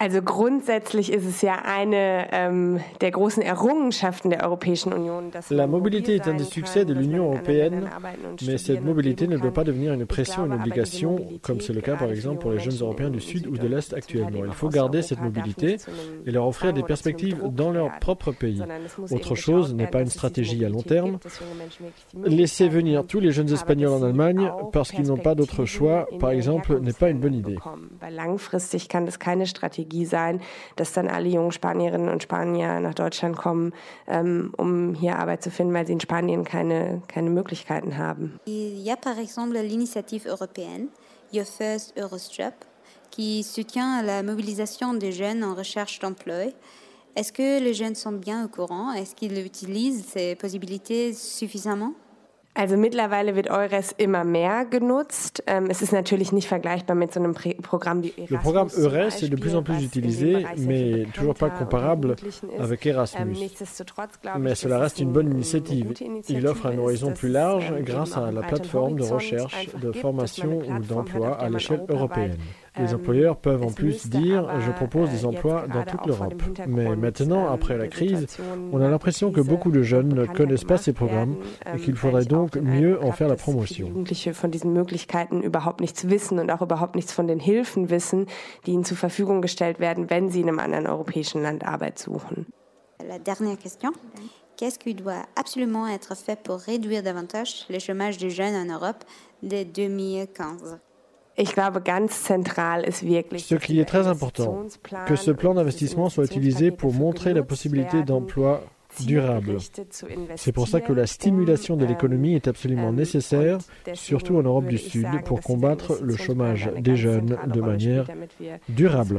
Also grundsätzlich ist es ja eine der großen Errungenschaften der Europäischen Union. La mobilité est un des succès de l'Union européenne, mais cette mobilité ne doit pas devenir une pression, une obligation, comme c'est le cas par exemple pour les jeunes Européens du Sud ou de l'Est actuellement. Il faut garder cette mobilité et leur offrir des perspectives dans leur propre pays. Autre chose n'est pas une stratégie à long terme. Laisser venir tous les jeunes Espagnols en Allemagne parce qu'ils n'ont pas d'autre choix, par exemple, n'est pas une bonne idée. Langfristig kann das keine Strategie sein, dass dann alle jungen Spanierinnen und Spanier nach Deutschland kommen, hier Arbeit zu finden, weil sie in Spanien keine Möglichkeiten haben. Il y a par exemple l'initiative européenne Your First Eurojob qui soutient la mobilisation des jeunes en recherche d'emploi. Est-ce que les jeunes sont bien au courant? Est-ce qu'ils utilisent ces possibilités suffisamment? Also mittlerweile wird EURES immer mehr genutzt. Es ist natürlich nicht vergleichbar mit so einem Programm wie Erasmus. Le programme EURES est de plus en plus utilisé, mais toujours pas comparable avec Erasmus. Mais cela reste une bonne initiative. Il offre un horizon plus large grâce à la plateforme de recherche, de formation ou d'emploi à l'échelle européenne. Les employeurs peuvent en plus dire « je propose des emplois dans toute l'Europe ». Mais maintenant, après la crise, on a l'impression que beaucoup de jeunes ne connaissent pas ces programmes et qu'il faudrait donc mieux en faire la promotion. Jugendliche von diesen Möglichkeiten überhaupt nichts wissen und auch überhaupt nichts von den Hilfen wissen, die ihnen zur Verfügung gestellt werden, wenn sie in einem anderen europäischen Land Arbeit suchen. La dernière question. Qu'est-ce qui doit absolument être fait pour réduire davantage le chômage des jeunes en Europe dès 2015? Ich glaube, ganz zentral ist wirklich ce qui est très important, que ce plan d'investissement soit utilisé pour montrer la possibilité d'emploi durable. C'est pour ça que la stimulation de l'économie est absolument nécessaire, surtout en Europe du Sud, pour combattre le chômage des jeunes de manière durable.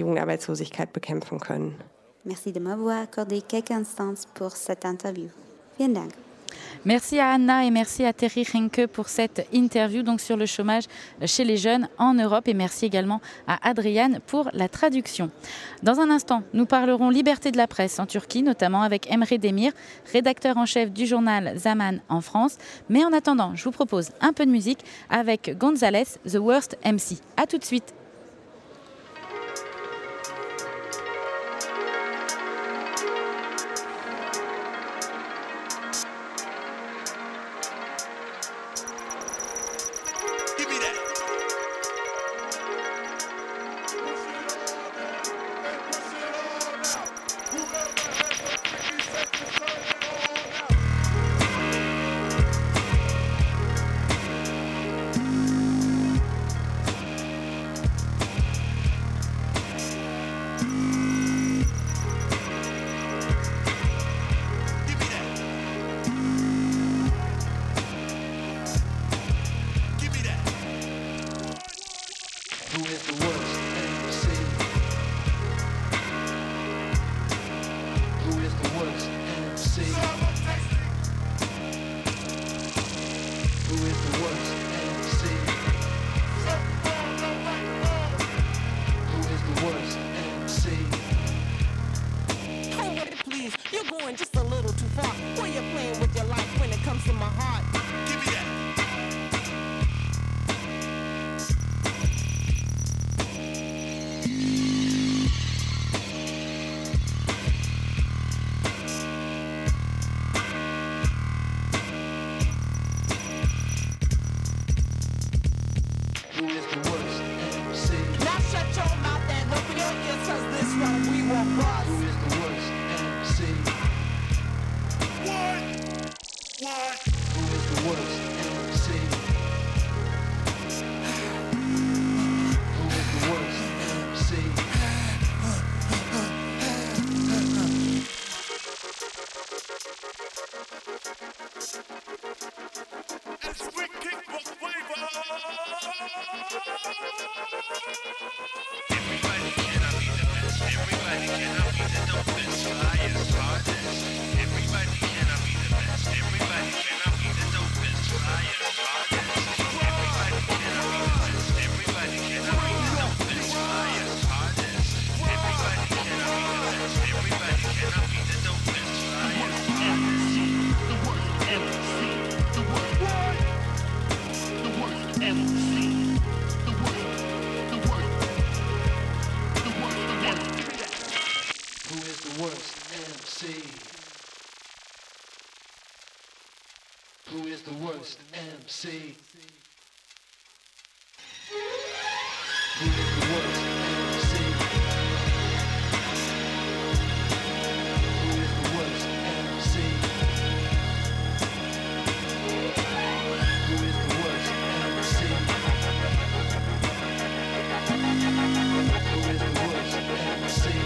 Merci de m'avoir accordé quelques instants pour cette interview. Vielen Dank. Merci à Anna et merci à Terry Henke pour cette interview donc sur le chômage chez les jeunes en Europe et merci également à Adriane pour la traduction. Dans un instant, nous parlerons liberté de la presse en Turquie, notamment avec Emre Demir, rédacteur en chef du journal Zaman en France. Mais en attendant, je vous propose un peu de musique avec Gonzalez, The Worst MC. A tout de suite. Everybody cannot be the best. Everybody cannot be the dopest. worst MC? Who is the worst MC? Who is the worst MC? Who is the worst MC? Who is the worst MC?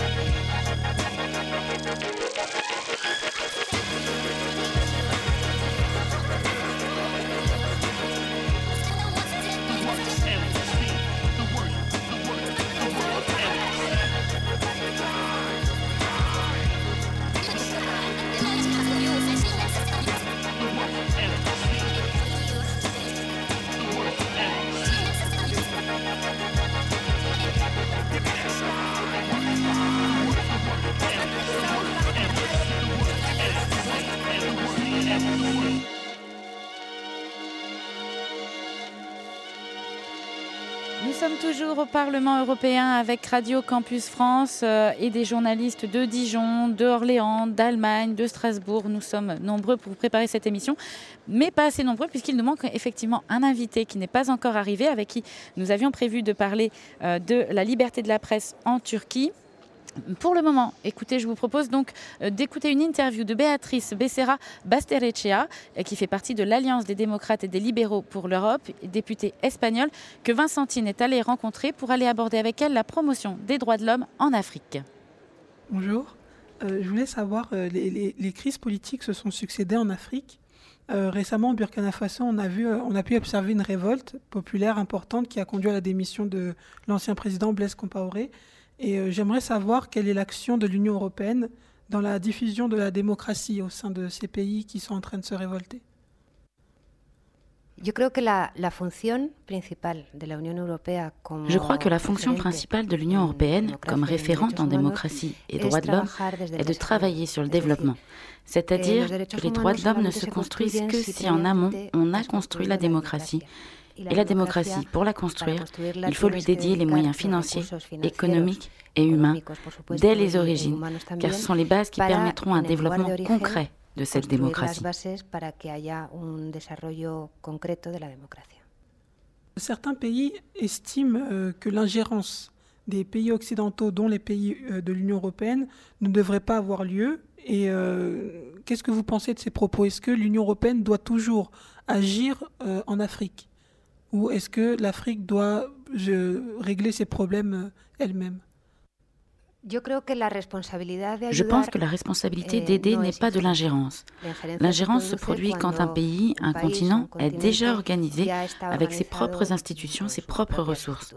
Nous sommes toujours au Parlement européen avec Radio Campus France et des journalistes de Dijon, de Orléans, d'Allemagne, de Strasbourg. Nous sommes nombreux pour préparer cette émission, mais pas assez nombreux puisqu'il nous manque effectivement un invité qui n'est pas encore arrivé, avec qui nous avions prévu de parler de la liberté de la presse en Turquie. Pour le moment, écoutez, je vous propose donc d'écouter une interview de Béatrice Becerra Basterrechea, qui fait partie de l'Alliance des démocrates et des libéraux pour l'Europe, députée espagnole, que Vincentine est allée rencontrer pour aller aborder avec elle la promotion des droits de l'homme en Afrique. Bonjour, je voulais savoir, les crises politiques se sont succédées en Afrique. Récemment, au Burkina Faso, on a pu observer une révolte populaire importante qui a conduit à la démission de l'ancien président Blaise Compaoré. Et j'aimerais savoir quelle est l'action de l'Union européenne dans la diffusion de la démocratie au sein de ces pays qui sont en train de se révolter. Je crois que la fonction principale de l'Union européenne comme référente en démocratie et droits de l'homme est de travailler sur le développement. C'est-à-dire que les droits de l'homme ne se construisent que si en amont on a construit la démocratie. Et la démocratie, pour la construire, il faut lui dédier les moyens financiers, économiques et humains dès les origines, car ce sont les bases qui permettront un développement concret de cette démocratie. Certains pays estiment que l'ingérence des pays occidentaux, dont les pays de l'Union européenne, ne devrait pas avoir lieu. Et qu'est-ce que vous pensez de ces propos? Est-ce que l'Union européenne doit toujours agir en Afrique? Ou est-ce que l'Afrique doit régler ses problèmes elle-même? Je pense que la responsabilité d'aider n'est pas de l'ingérence. L'ingérence se produit quand un pays, un continent, est déjà organisé avec ses propres institutions, ses propres ressources.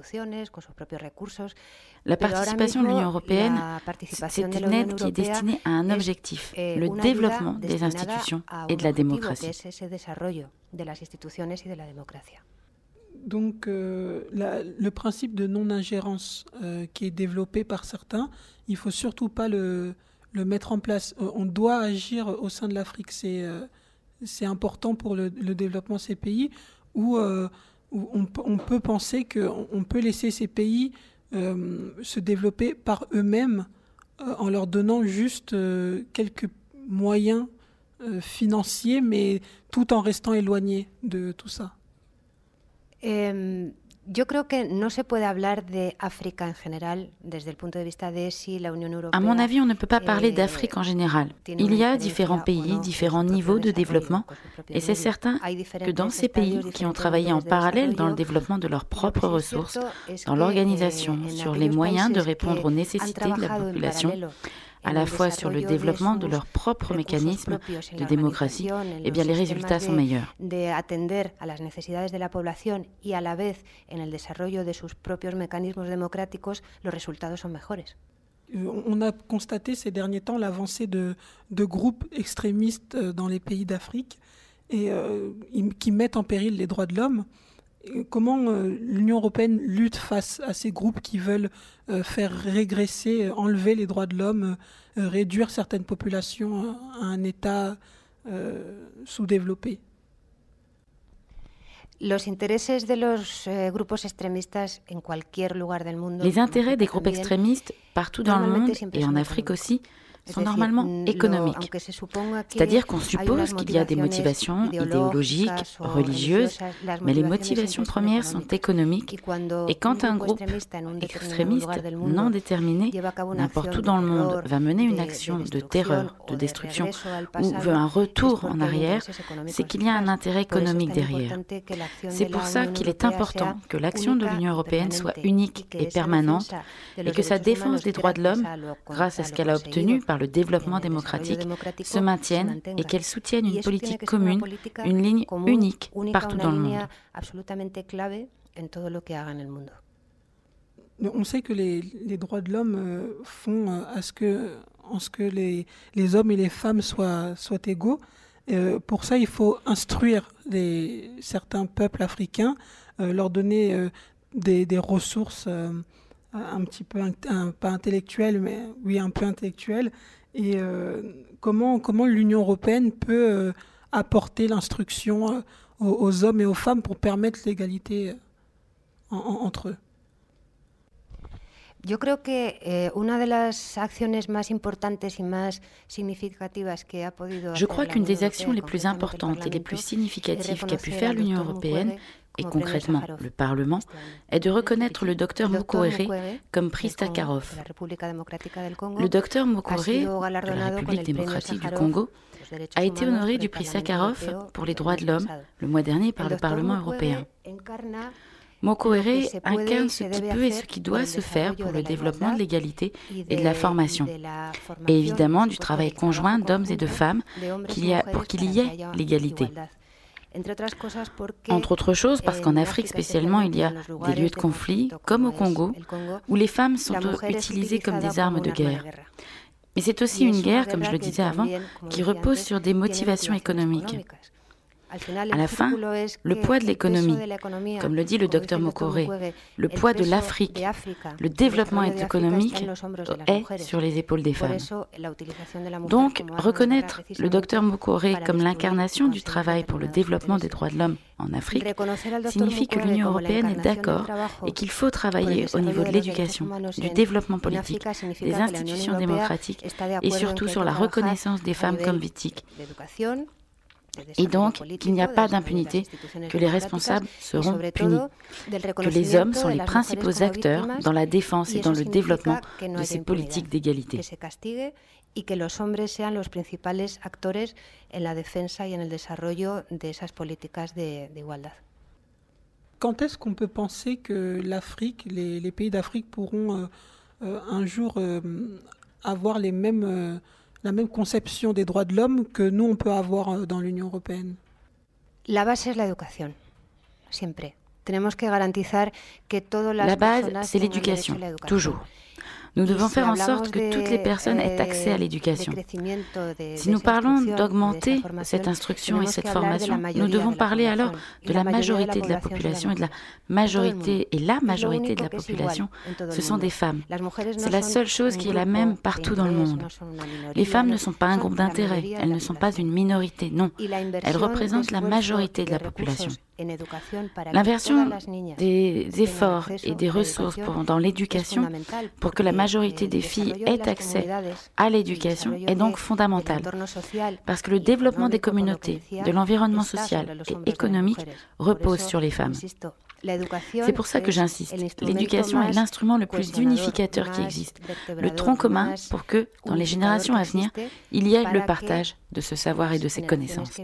La participation de l'Union européenne, c'est une aide qui est destinée à un objectif, le développement des institutions et de la démocratie. Donc, le principe de non-ingérence qui est développé par certains, il ne faut surtout pas le mettre en place. On doit agir au sein de l'Afrique. C'est important pour le développement de ces pays où on peut penser qu'on peut laisser ces pays se développer par eux-mêmes en leur donnant juste quelques moyens financiers, mais tout en restant éloigné de tout ça. Yo creo que no se puede hablar de África en general desde el punto de vista de si la Unión Europea. À mon avis, on ne peut pas parler d'Afrique en général. Il y a différents pays, différents niveaux de développement, et c'est certain que dans ces pays qui ont travaillé en parallèle dans le développement de leurs propres ressources, dans l'organisation, sur les moyens de répondre aux nécessités de la population, à la fois sur le développement de leurs propres mécanismes de démocratie, eh bien les résultats sont meilleurs. De atender a las necesidades de la población y a la vez en el desarrollo de sus propios mecanismos democráticos, los resultados son mejores. On a constaté ces derniers temps l'avancée de groupes extrémistes dans les pays d'Afrique et qui mettent en péril les droits de l'homme. Comment l'Union européenne lutte face à ces groupes qui veulent faire régresser, enlever les droits de l'homme, réduire certaines populations à un état sous-développé? Les intérêts des groupes extrémistes partout dans le monde et en Afrique aussi sont normalement économiques. C'est-à-dire qu'on suppose qu'il y a des motivations idéologiques, religieuses, mais les motivations premières sont économiques. Et quand un groupe extrémiste non déterminé, n'importe où dans le monde, va mener une action de terreur, de destruction, ou veut un retour en arrière, c'est qu'il y a un intérêt économique derrière. C'est pour ça qu'il est important que l'action de l'Union européenne soit unique et permanente et que sa défense des droits de l'homme, grâce à ce qu'elle a obtenu par le développement démocratique, se maintienne et qu'elle soutienne une politique commune, une ligne unique partout dans le monde. On sait que les droits de l'homme font en ce que les hommes et les femmes soient égaux. Pour ça, il faut instruire certains peuples africains, leur donner des ressources un petit peu, pas intellectuelles, mais oui, un peu intellectuelles. Et comment l'Union européenne peut apporter l'instruction aux hommes et aux femmes pour permettre l'égalité entre eux. Yo creo que una de las acciones más importantes y más significativas que ha podido Je crois qu'une des actions les plus importantes et les plus significatives qu'a pu faire l'Union européenne, et concrètement le Parlement, est de reconnaître le docteur Mukwege comme prix Sakharov. Le docteur Mukwege, de la République démocratique du Congo, a été honoré du prix Sakharov pour les droits de l'homme le mois dernier par le Parlement européen. Mukwege incarne ce qui peut et ce qui doit se faire pour le développement de l'égalité et de la formation, et évidemment du travail conjoint d'hommes et de femmes pour qu'il y ait l'égalité. Entre autres choses, parce qu'en Afrique spécialement, il y a des lieux de conflit, comme au Congo, où les femmes sont utilisées comme des armes de guerre. Mais c'est aussi une guerre, comme je le disais avant, qui repose sur des motivations économiques. À la fin, le poids de l'économie, comme le dit le docteur Mukwege, le poids de l'Afrique, le développement économique est sur les épaules des femmes. Donc, reconnaître le docteur Mukwege comme l'incarnation du travail pour le développement des droits de l'homme en Afrique signifie que l'Union européenne est d'accord et qu'il faut travailler au niveau de l'éducation, du développement politique, des institutions démocratiques et surtout sur la reconnaissance des femmes comme victimes. Et donc, qu'il n'y a pas d'impunité, que les responsables seront punis, que les hommes sont les principaux acteurs dans la défense et dans le développement de ces politiques d'égalité. Y que los hombres sean los principales actores en la defensa y en el desarrollo de esas políticas de igualdad. Quand est-ce qu'on peut penser que l'Afrique, les pays d'Afrique pourront un jour avoir la même conception des droits de l'homme que nous, on peut avoir dans l'Union européenne? La base es la educación, siempre. Tenemos que garantizar que todas las La base, personas c'est tengan l'éducation, derecho a la educación. toujours. Nous devons faire en sorte que toutes les personnes aient accès à l'éducation. Si nous parlons d'augmenter cette instruction et cette formation, nous devons parler alors de la majorité de la population et de la majorité de la population, ce sont des femmes. C'est la seule chose qui est la même partout dans le monde. Les femmes ne sont pas un groupe d'intérêt, elles ne sont pas une minorité, non. Elles représentent la majorité de la population. L'inversion des efforts et des ressources dans l'éducation pour que la majorité des filles aient accès à l'éducation est donc fondamentale, parce que le développement des communautés, de l'environnement social et économique repose sur les femmes. C'est pour ça que j'insiste. L'éducation est l'instrument le plus unificateur qui existe, le tronc commun pour que, dans les générations à venir, il y ait le partage de ce savoir et de ces connaissances.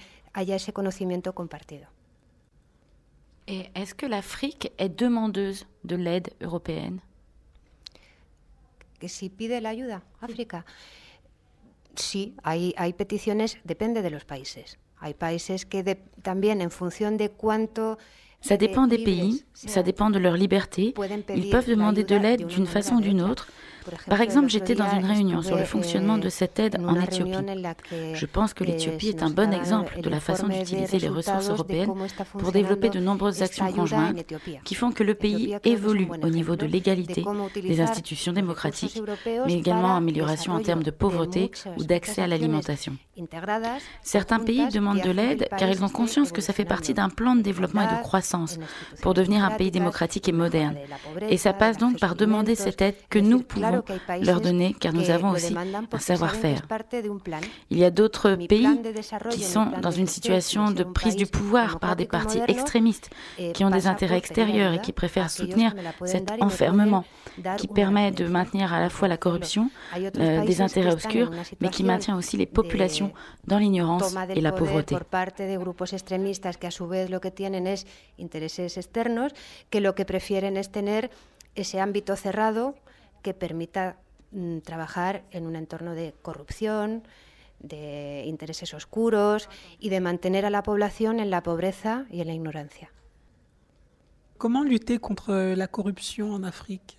Et est-ce que l'Afrique est demandeuse de l'aide européenne? Que si pide la ayuda, África. Sí, hay peticiones, depende de los países. Hay países que también en función de cuánto... Ça dépend des pays, ça dépend de leur liberté. Ils peuvent demander de l'aide d'une façon ou d'une autre. Par exemple, j'étais dans une réunion sur le fonctionnement de cette aide en Éthiopie. Je pense que l'Éthiopie est un bon exemple de la façon d'utiliser les ressources européennes pour développer de nombreuses actions conjointes qui font que le pays évolue au niveau de l'égalité des institutions démocratiques, mais également amélioration en termes de pauvreté ou d'accès à l'alimentation. Certains pays demandent de l'aide car ils ont conscience que ça fait partie d'un plan de développement et de croissance pour devenir un pays démocratique et moderne. Et ça passe donc par demander cette aide que nous pouvons devons leur donner car nous avons aussi un savoir-faire. Il y a d'autres pays qui sont dans une situation de prise du pouvoir par des partis extrémistes qui ont des intérêts extérieurs et qui préfèrent soutenir cet enfermement qui permet de maintenir à la fois la corruption, des intérêts obscurs, mais qui maintient aussi les populations dans l'ignorance et la pauvreté. Ese ámbito cerrado que permita trabajar en un entorno de corrupción, de intereses oscuros y de mantener a la población en la pobreza y en la ignorancia. Comment lutter contre la corruption en Afrique?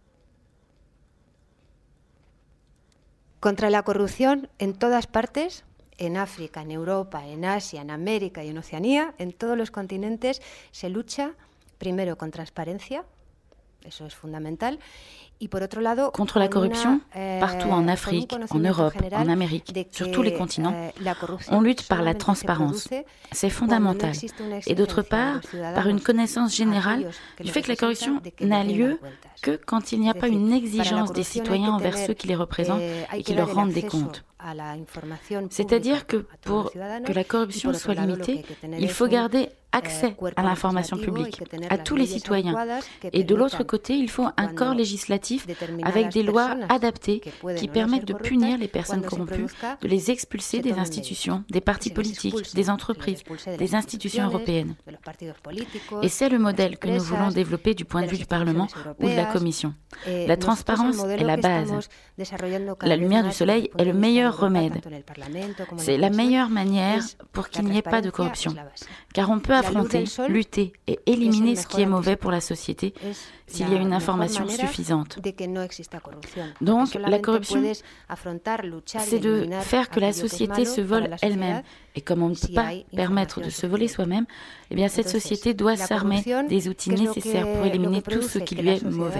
Contra la corrupción en todas partes, en África, en Europa, en Asia, en América y en Oceanía, en todos los continentes, se lucha primero con transparencia. Eso es fundamental. Y por otro lado, contre la corruption, partout en Afrique, en Europe, en Amérique, sur tous les continents, on lutte par la transparence. C'est fondamental. Et d'autre part, par une connaissance générale du fait que la corruption n'a lieu que quand il n'y a pas une exigence des citoyens envers ceux qui les représentent et qui leur rendent des comptes. C'est-à-dire que pour que la corruption soit limitée, il faut garder accès à l'information publique, à tous les citoyens. Et de l'autre côté, il faut un corps législatif avec des lois adaptées qui permettent de punir les personnes corrompues, de les expulser des institutions, des partis politiques, des entreprises, des institutions européennes. Et c'est le modèle que nous voulons développer du point de vue du Parlement ou de la Commission. La transparence est la base. La lumière du soleil est le meilleur remède. C'est la meilleure manière pour qu'il n'y ait pas de corruption. Car on peut affronter, lutter et éliminer ce qui est mauvais pour la société s'il y a une information suffisante. Donc, la corruption, c'est de faire que la société se vole elle-même. Et comme on ne peut pas permettre de se voler soi-même, eh bien cette société doit s'armer des outils nécessaires pour éliminer tout ce qui lui est mauvais.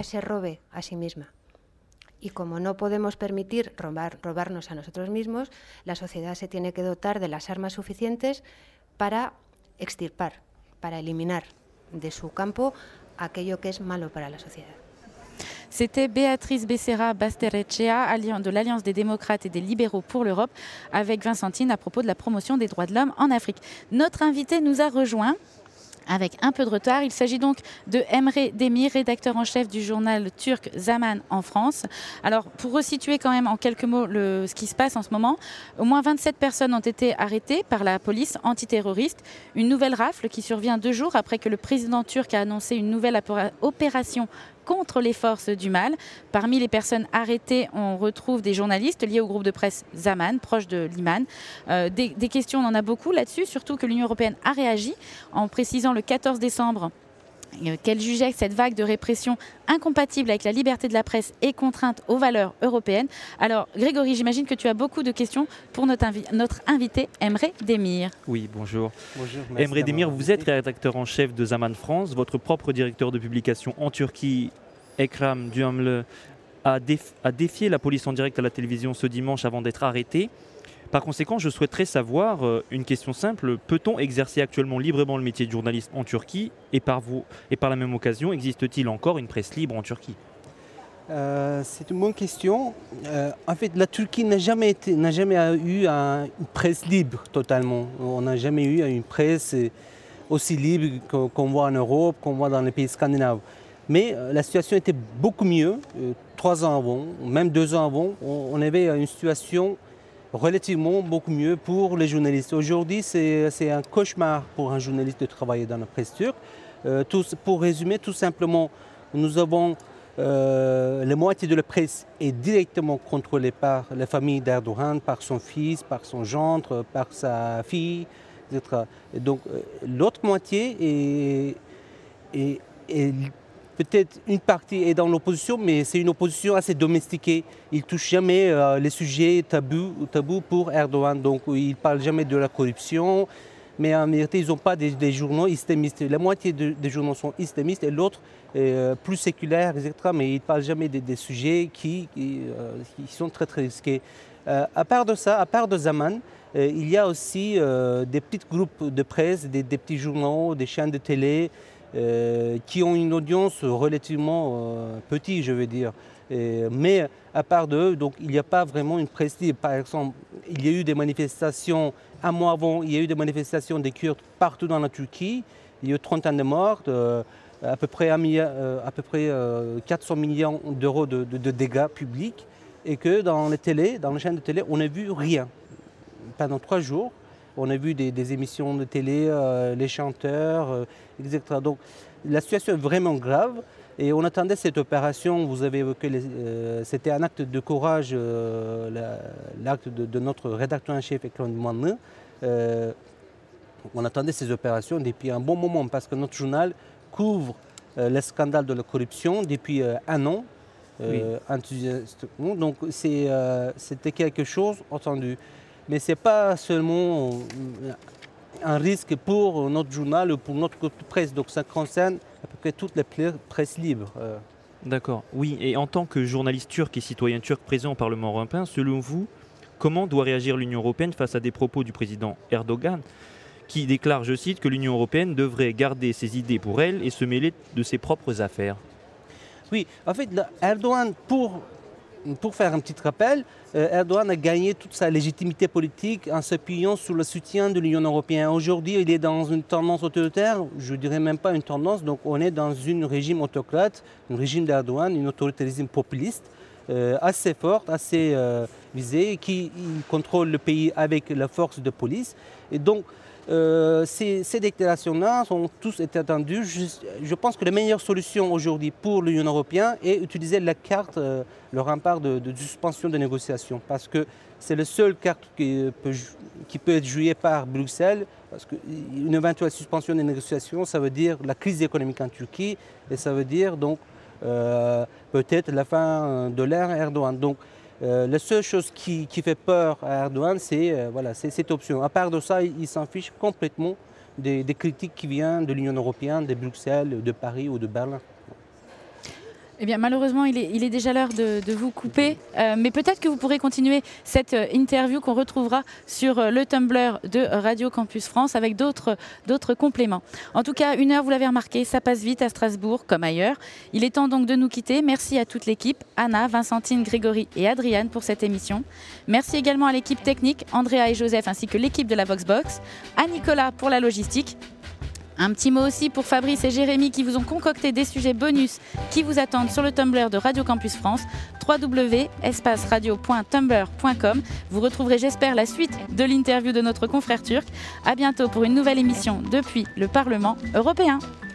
Y como no podemos permitir robarnos a nosotros mismos, la sociedad se tiene que dotar de las armas suficientes para extirpar, para eliminar de su campo aquello que es malo para la sociedad. C'était Béatrice Becerra Basterrechea de l'Alliance des démocrates et des libéraux pour l'Europe avec Vincentine à propos de la promotion des droits de l'homme en Afrique. Notre invité nous a rejoint avec un peu de retard. Il s'agit donc de Emre Demir, rédacteur en chef du journal turc Zaman en France. Alors, pour resituer quand même en quelques mots ce qui se passe en ce moment, au moins 27 personnes ont été arrêtées par la police antiterroriste. Une nouvelle rafle qui survient 2 jours après que le président turc a annoncé une nouvelle opération contre les forces du mal. Parmi les personnes arrêtées, on retrouve des journalistes liés au groupe de presse Zaman, proche de l'Iman. Des questions, on en a beaucoup là-dessus, surtout que l'Union européenne a réagi en précisant le 14 décembre qu'elle jugeait cette vague de répression incompatible avec la liberté de la presse et contrainte aux valeurs européennes. Alors, Grégory, j'imagine que tu as beaucoup de questions pour notre invité, Emre Demir. Oui, bonjour. Bonjour. Emre Demir, vous êtes rédacteur en chef de Zaman France. Votre propre directeur de publication en Turquie, Ekrem Düğümlü, a défié la police en direct à la télévision ce dimanche avant d'être arrêté. Par conséquent, je souhaiterais savoir une question simple. Peut-on exercer actuellement librement le métier de journaliste en Turquie et par la même occasion, existe-t-il encore une presse libre en Turquie? C'est une bonne question. En fait, la Turquie n'a jamais eu une presse libre totalement. On n'a jamais eu une presse aussi libre qu'on voit en Europe, qu'on voit dans les pays scandinaves. Mais la situation était beaucoup mieux 3 ans avant, même 2 ans avant. On avait une situation relativement beaucoup mieux pour les journalistes. Aujourd'hui, c'est un cauchemar pour un journaliste de travailler dans la presse turque. Pour résumer, tout simplement, nous avons la moitié de la presse est directement contrôlée par la famille d'Erdogan, par son fils, par son gendre, par sa fille, etc. Et donc l'autre moitié est peut-être une partie est dans l'opposition, mais c'est une opposition assez domestiquée. Ils ne touchent jamais les sujets tabous pour Erdogan. Donc ils ne parlent jamais de la corruption. Mais en vérité, ils n'ont pas des journaux islamistes. La moitié des journaux sont islamistes et l'autre plus séculaire, etc. Mais ils ne parlent jamais des sujets qui sont très très risqués. À part de ça, à part de Zaman, il y a aussi des petits groupes de presse, des petits journaux, des chaînes de télé qui ont une audience relativement petite, je veux dire. Mais à part d'eux, donc, il n'y a pas vraiment une presse libre. Par exemple, il y a eu des manifestations, un mois avant, il y a eu des manifestations des Kurdes partout dans la Turquie. Il y a eu 30 ans de morts, à peu près 400 millions d'euros de dégâts publics. Et que dans les chaînes de télé, on n'a vu rien. Pendant 3 jours, on a vu des émissions de télé, les chanteurs, etc. Donc la situation est vraiment grave. Et on attendait cette opération, vous avez évoqué, c'était un acte de courage, l'acte de notre rédacteur en chef, Ekrem Dumanlı. On attendait ces opérations depuis un bon moment parce que notre journal couvre les scandales de la corruption depuis un an, enthousiastement. Donc c'était quelque chose entendu. Mais ce n'est pas seulement un risque pour notre journal ou pour notre presse. Donc ça concerne à peu près toutes les presses libres. D'accord. Oui, et en tant que journaliste turc et citoyen turc présent au Parlement européen, selon vous, comment doit réagir l'Union européenne face à des propos du président Erdogan qui déclare, je cite, que l'Union européenne devrait garder ses idées pour elle et se mêler de ses propres affaires? Oui, en fait, Erdogan, pour faire un petit rappel, Erdogan a gagné toute sa légitimité politique en s'appuyant sur le soutien de l'Union européenne. Aujourd'hui, il est dans une tendance autoritaire, je ne dirais même pas une tendance, donc on est dans un régime autocrate, un régime d'Erdogan, un autoritarisme populiste assez fort, assez visé, qui contrôle le pays avec la force de police. Et donc, ces déclarations-là ont tous été attendues. Je pense que la meilleure solution aujourd'hui pour l'Union européenne est d'utiliser la carte, le rempart de suspension des négociations, parce que c'est la seule carte qui peut être jouée par Bruxelles, parce qu'une éventuelle suspension des négociations, ça veut dire la crise économique en Turquie, et ça veut dire donc peut-être la fin de l'ère Erdogan. Donc, la seule chose qui fait peur à Erdogan, c'est cette option. À part de ça, il s'en fiche complètement des critiques qui viennent de l'Union européenne, de Bruxelles, de Paris ou de Berlin. Eh bien, malheureusement, il est déjà l'heure de vous couper. Mais peut-être que vous pourrez continuer cette interview qu'on retrouvera sur le Tumblr de Radio Campus France avec d'autres compléments. En tout cas, 1 heure, vous l'avez remarqué, ça passe vite à Strasbourg comme ailleurs. Il est temps donc de nous quitter. Merci à toute l'équipe, Anna, Vincentine, Grégory et Adriane pour cette émission. Merci également à l'équipe technique, Andrea et Joseph, ainsi que l'équipe de la Voxbox, à Nicolas pour la logistique. Un petit mot aussi pour Fabrice et Jérémy qui vous ont concocté des sujets bonus qui vous attendent sur le Tumblr de Radio Campus France, www.espaceradio.tumblr.com. Vous retrouverez, j'espère, la suite de l'interview de notre confrère turc. À bientôt pour une nouvelle émission depuis le Parlement européen.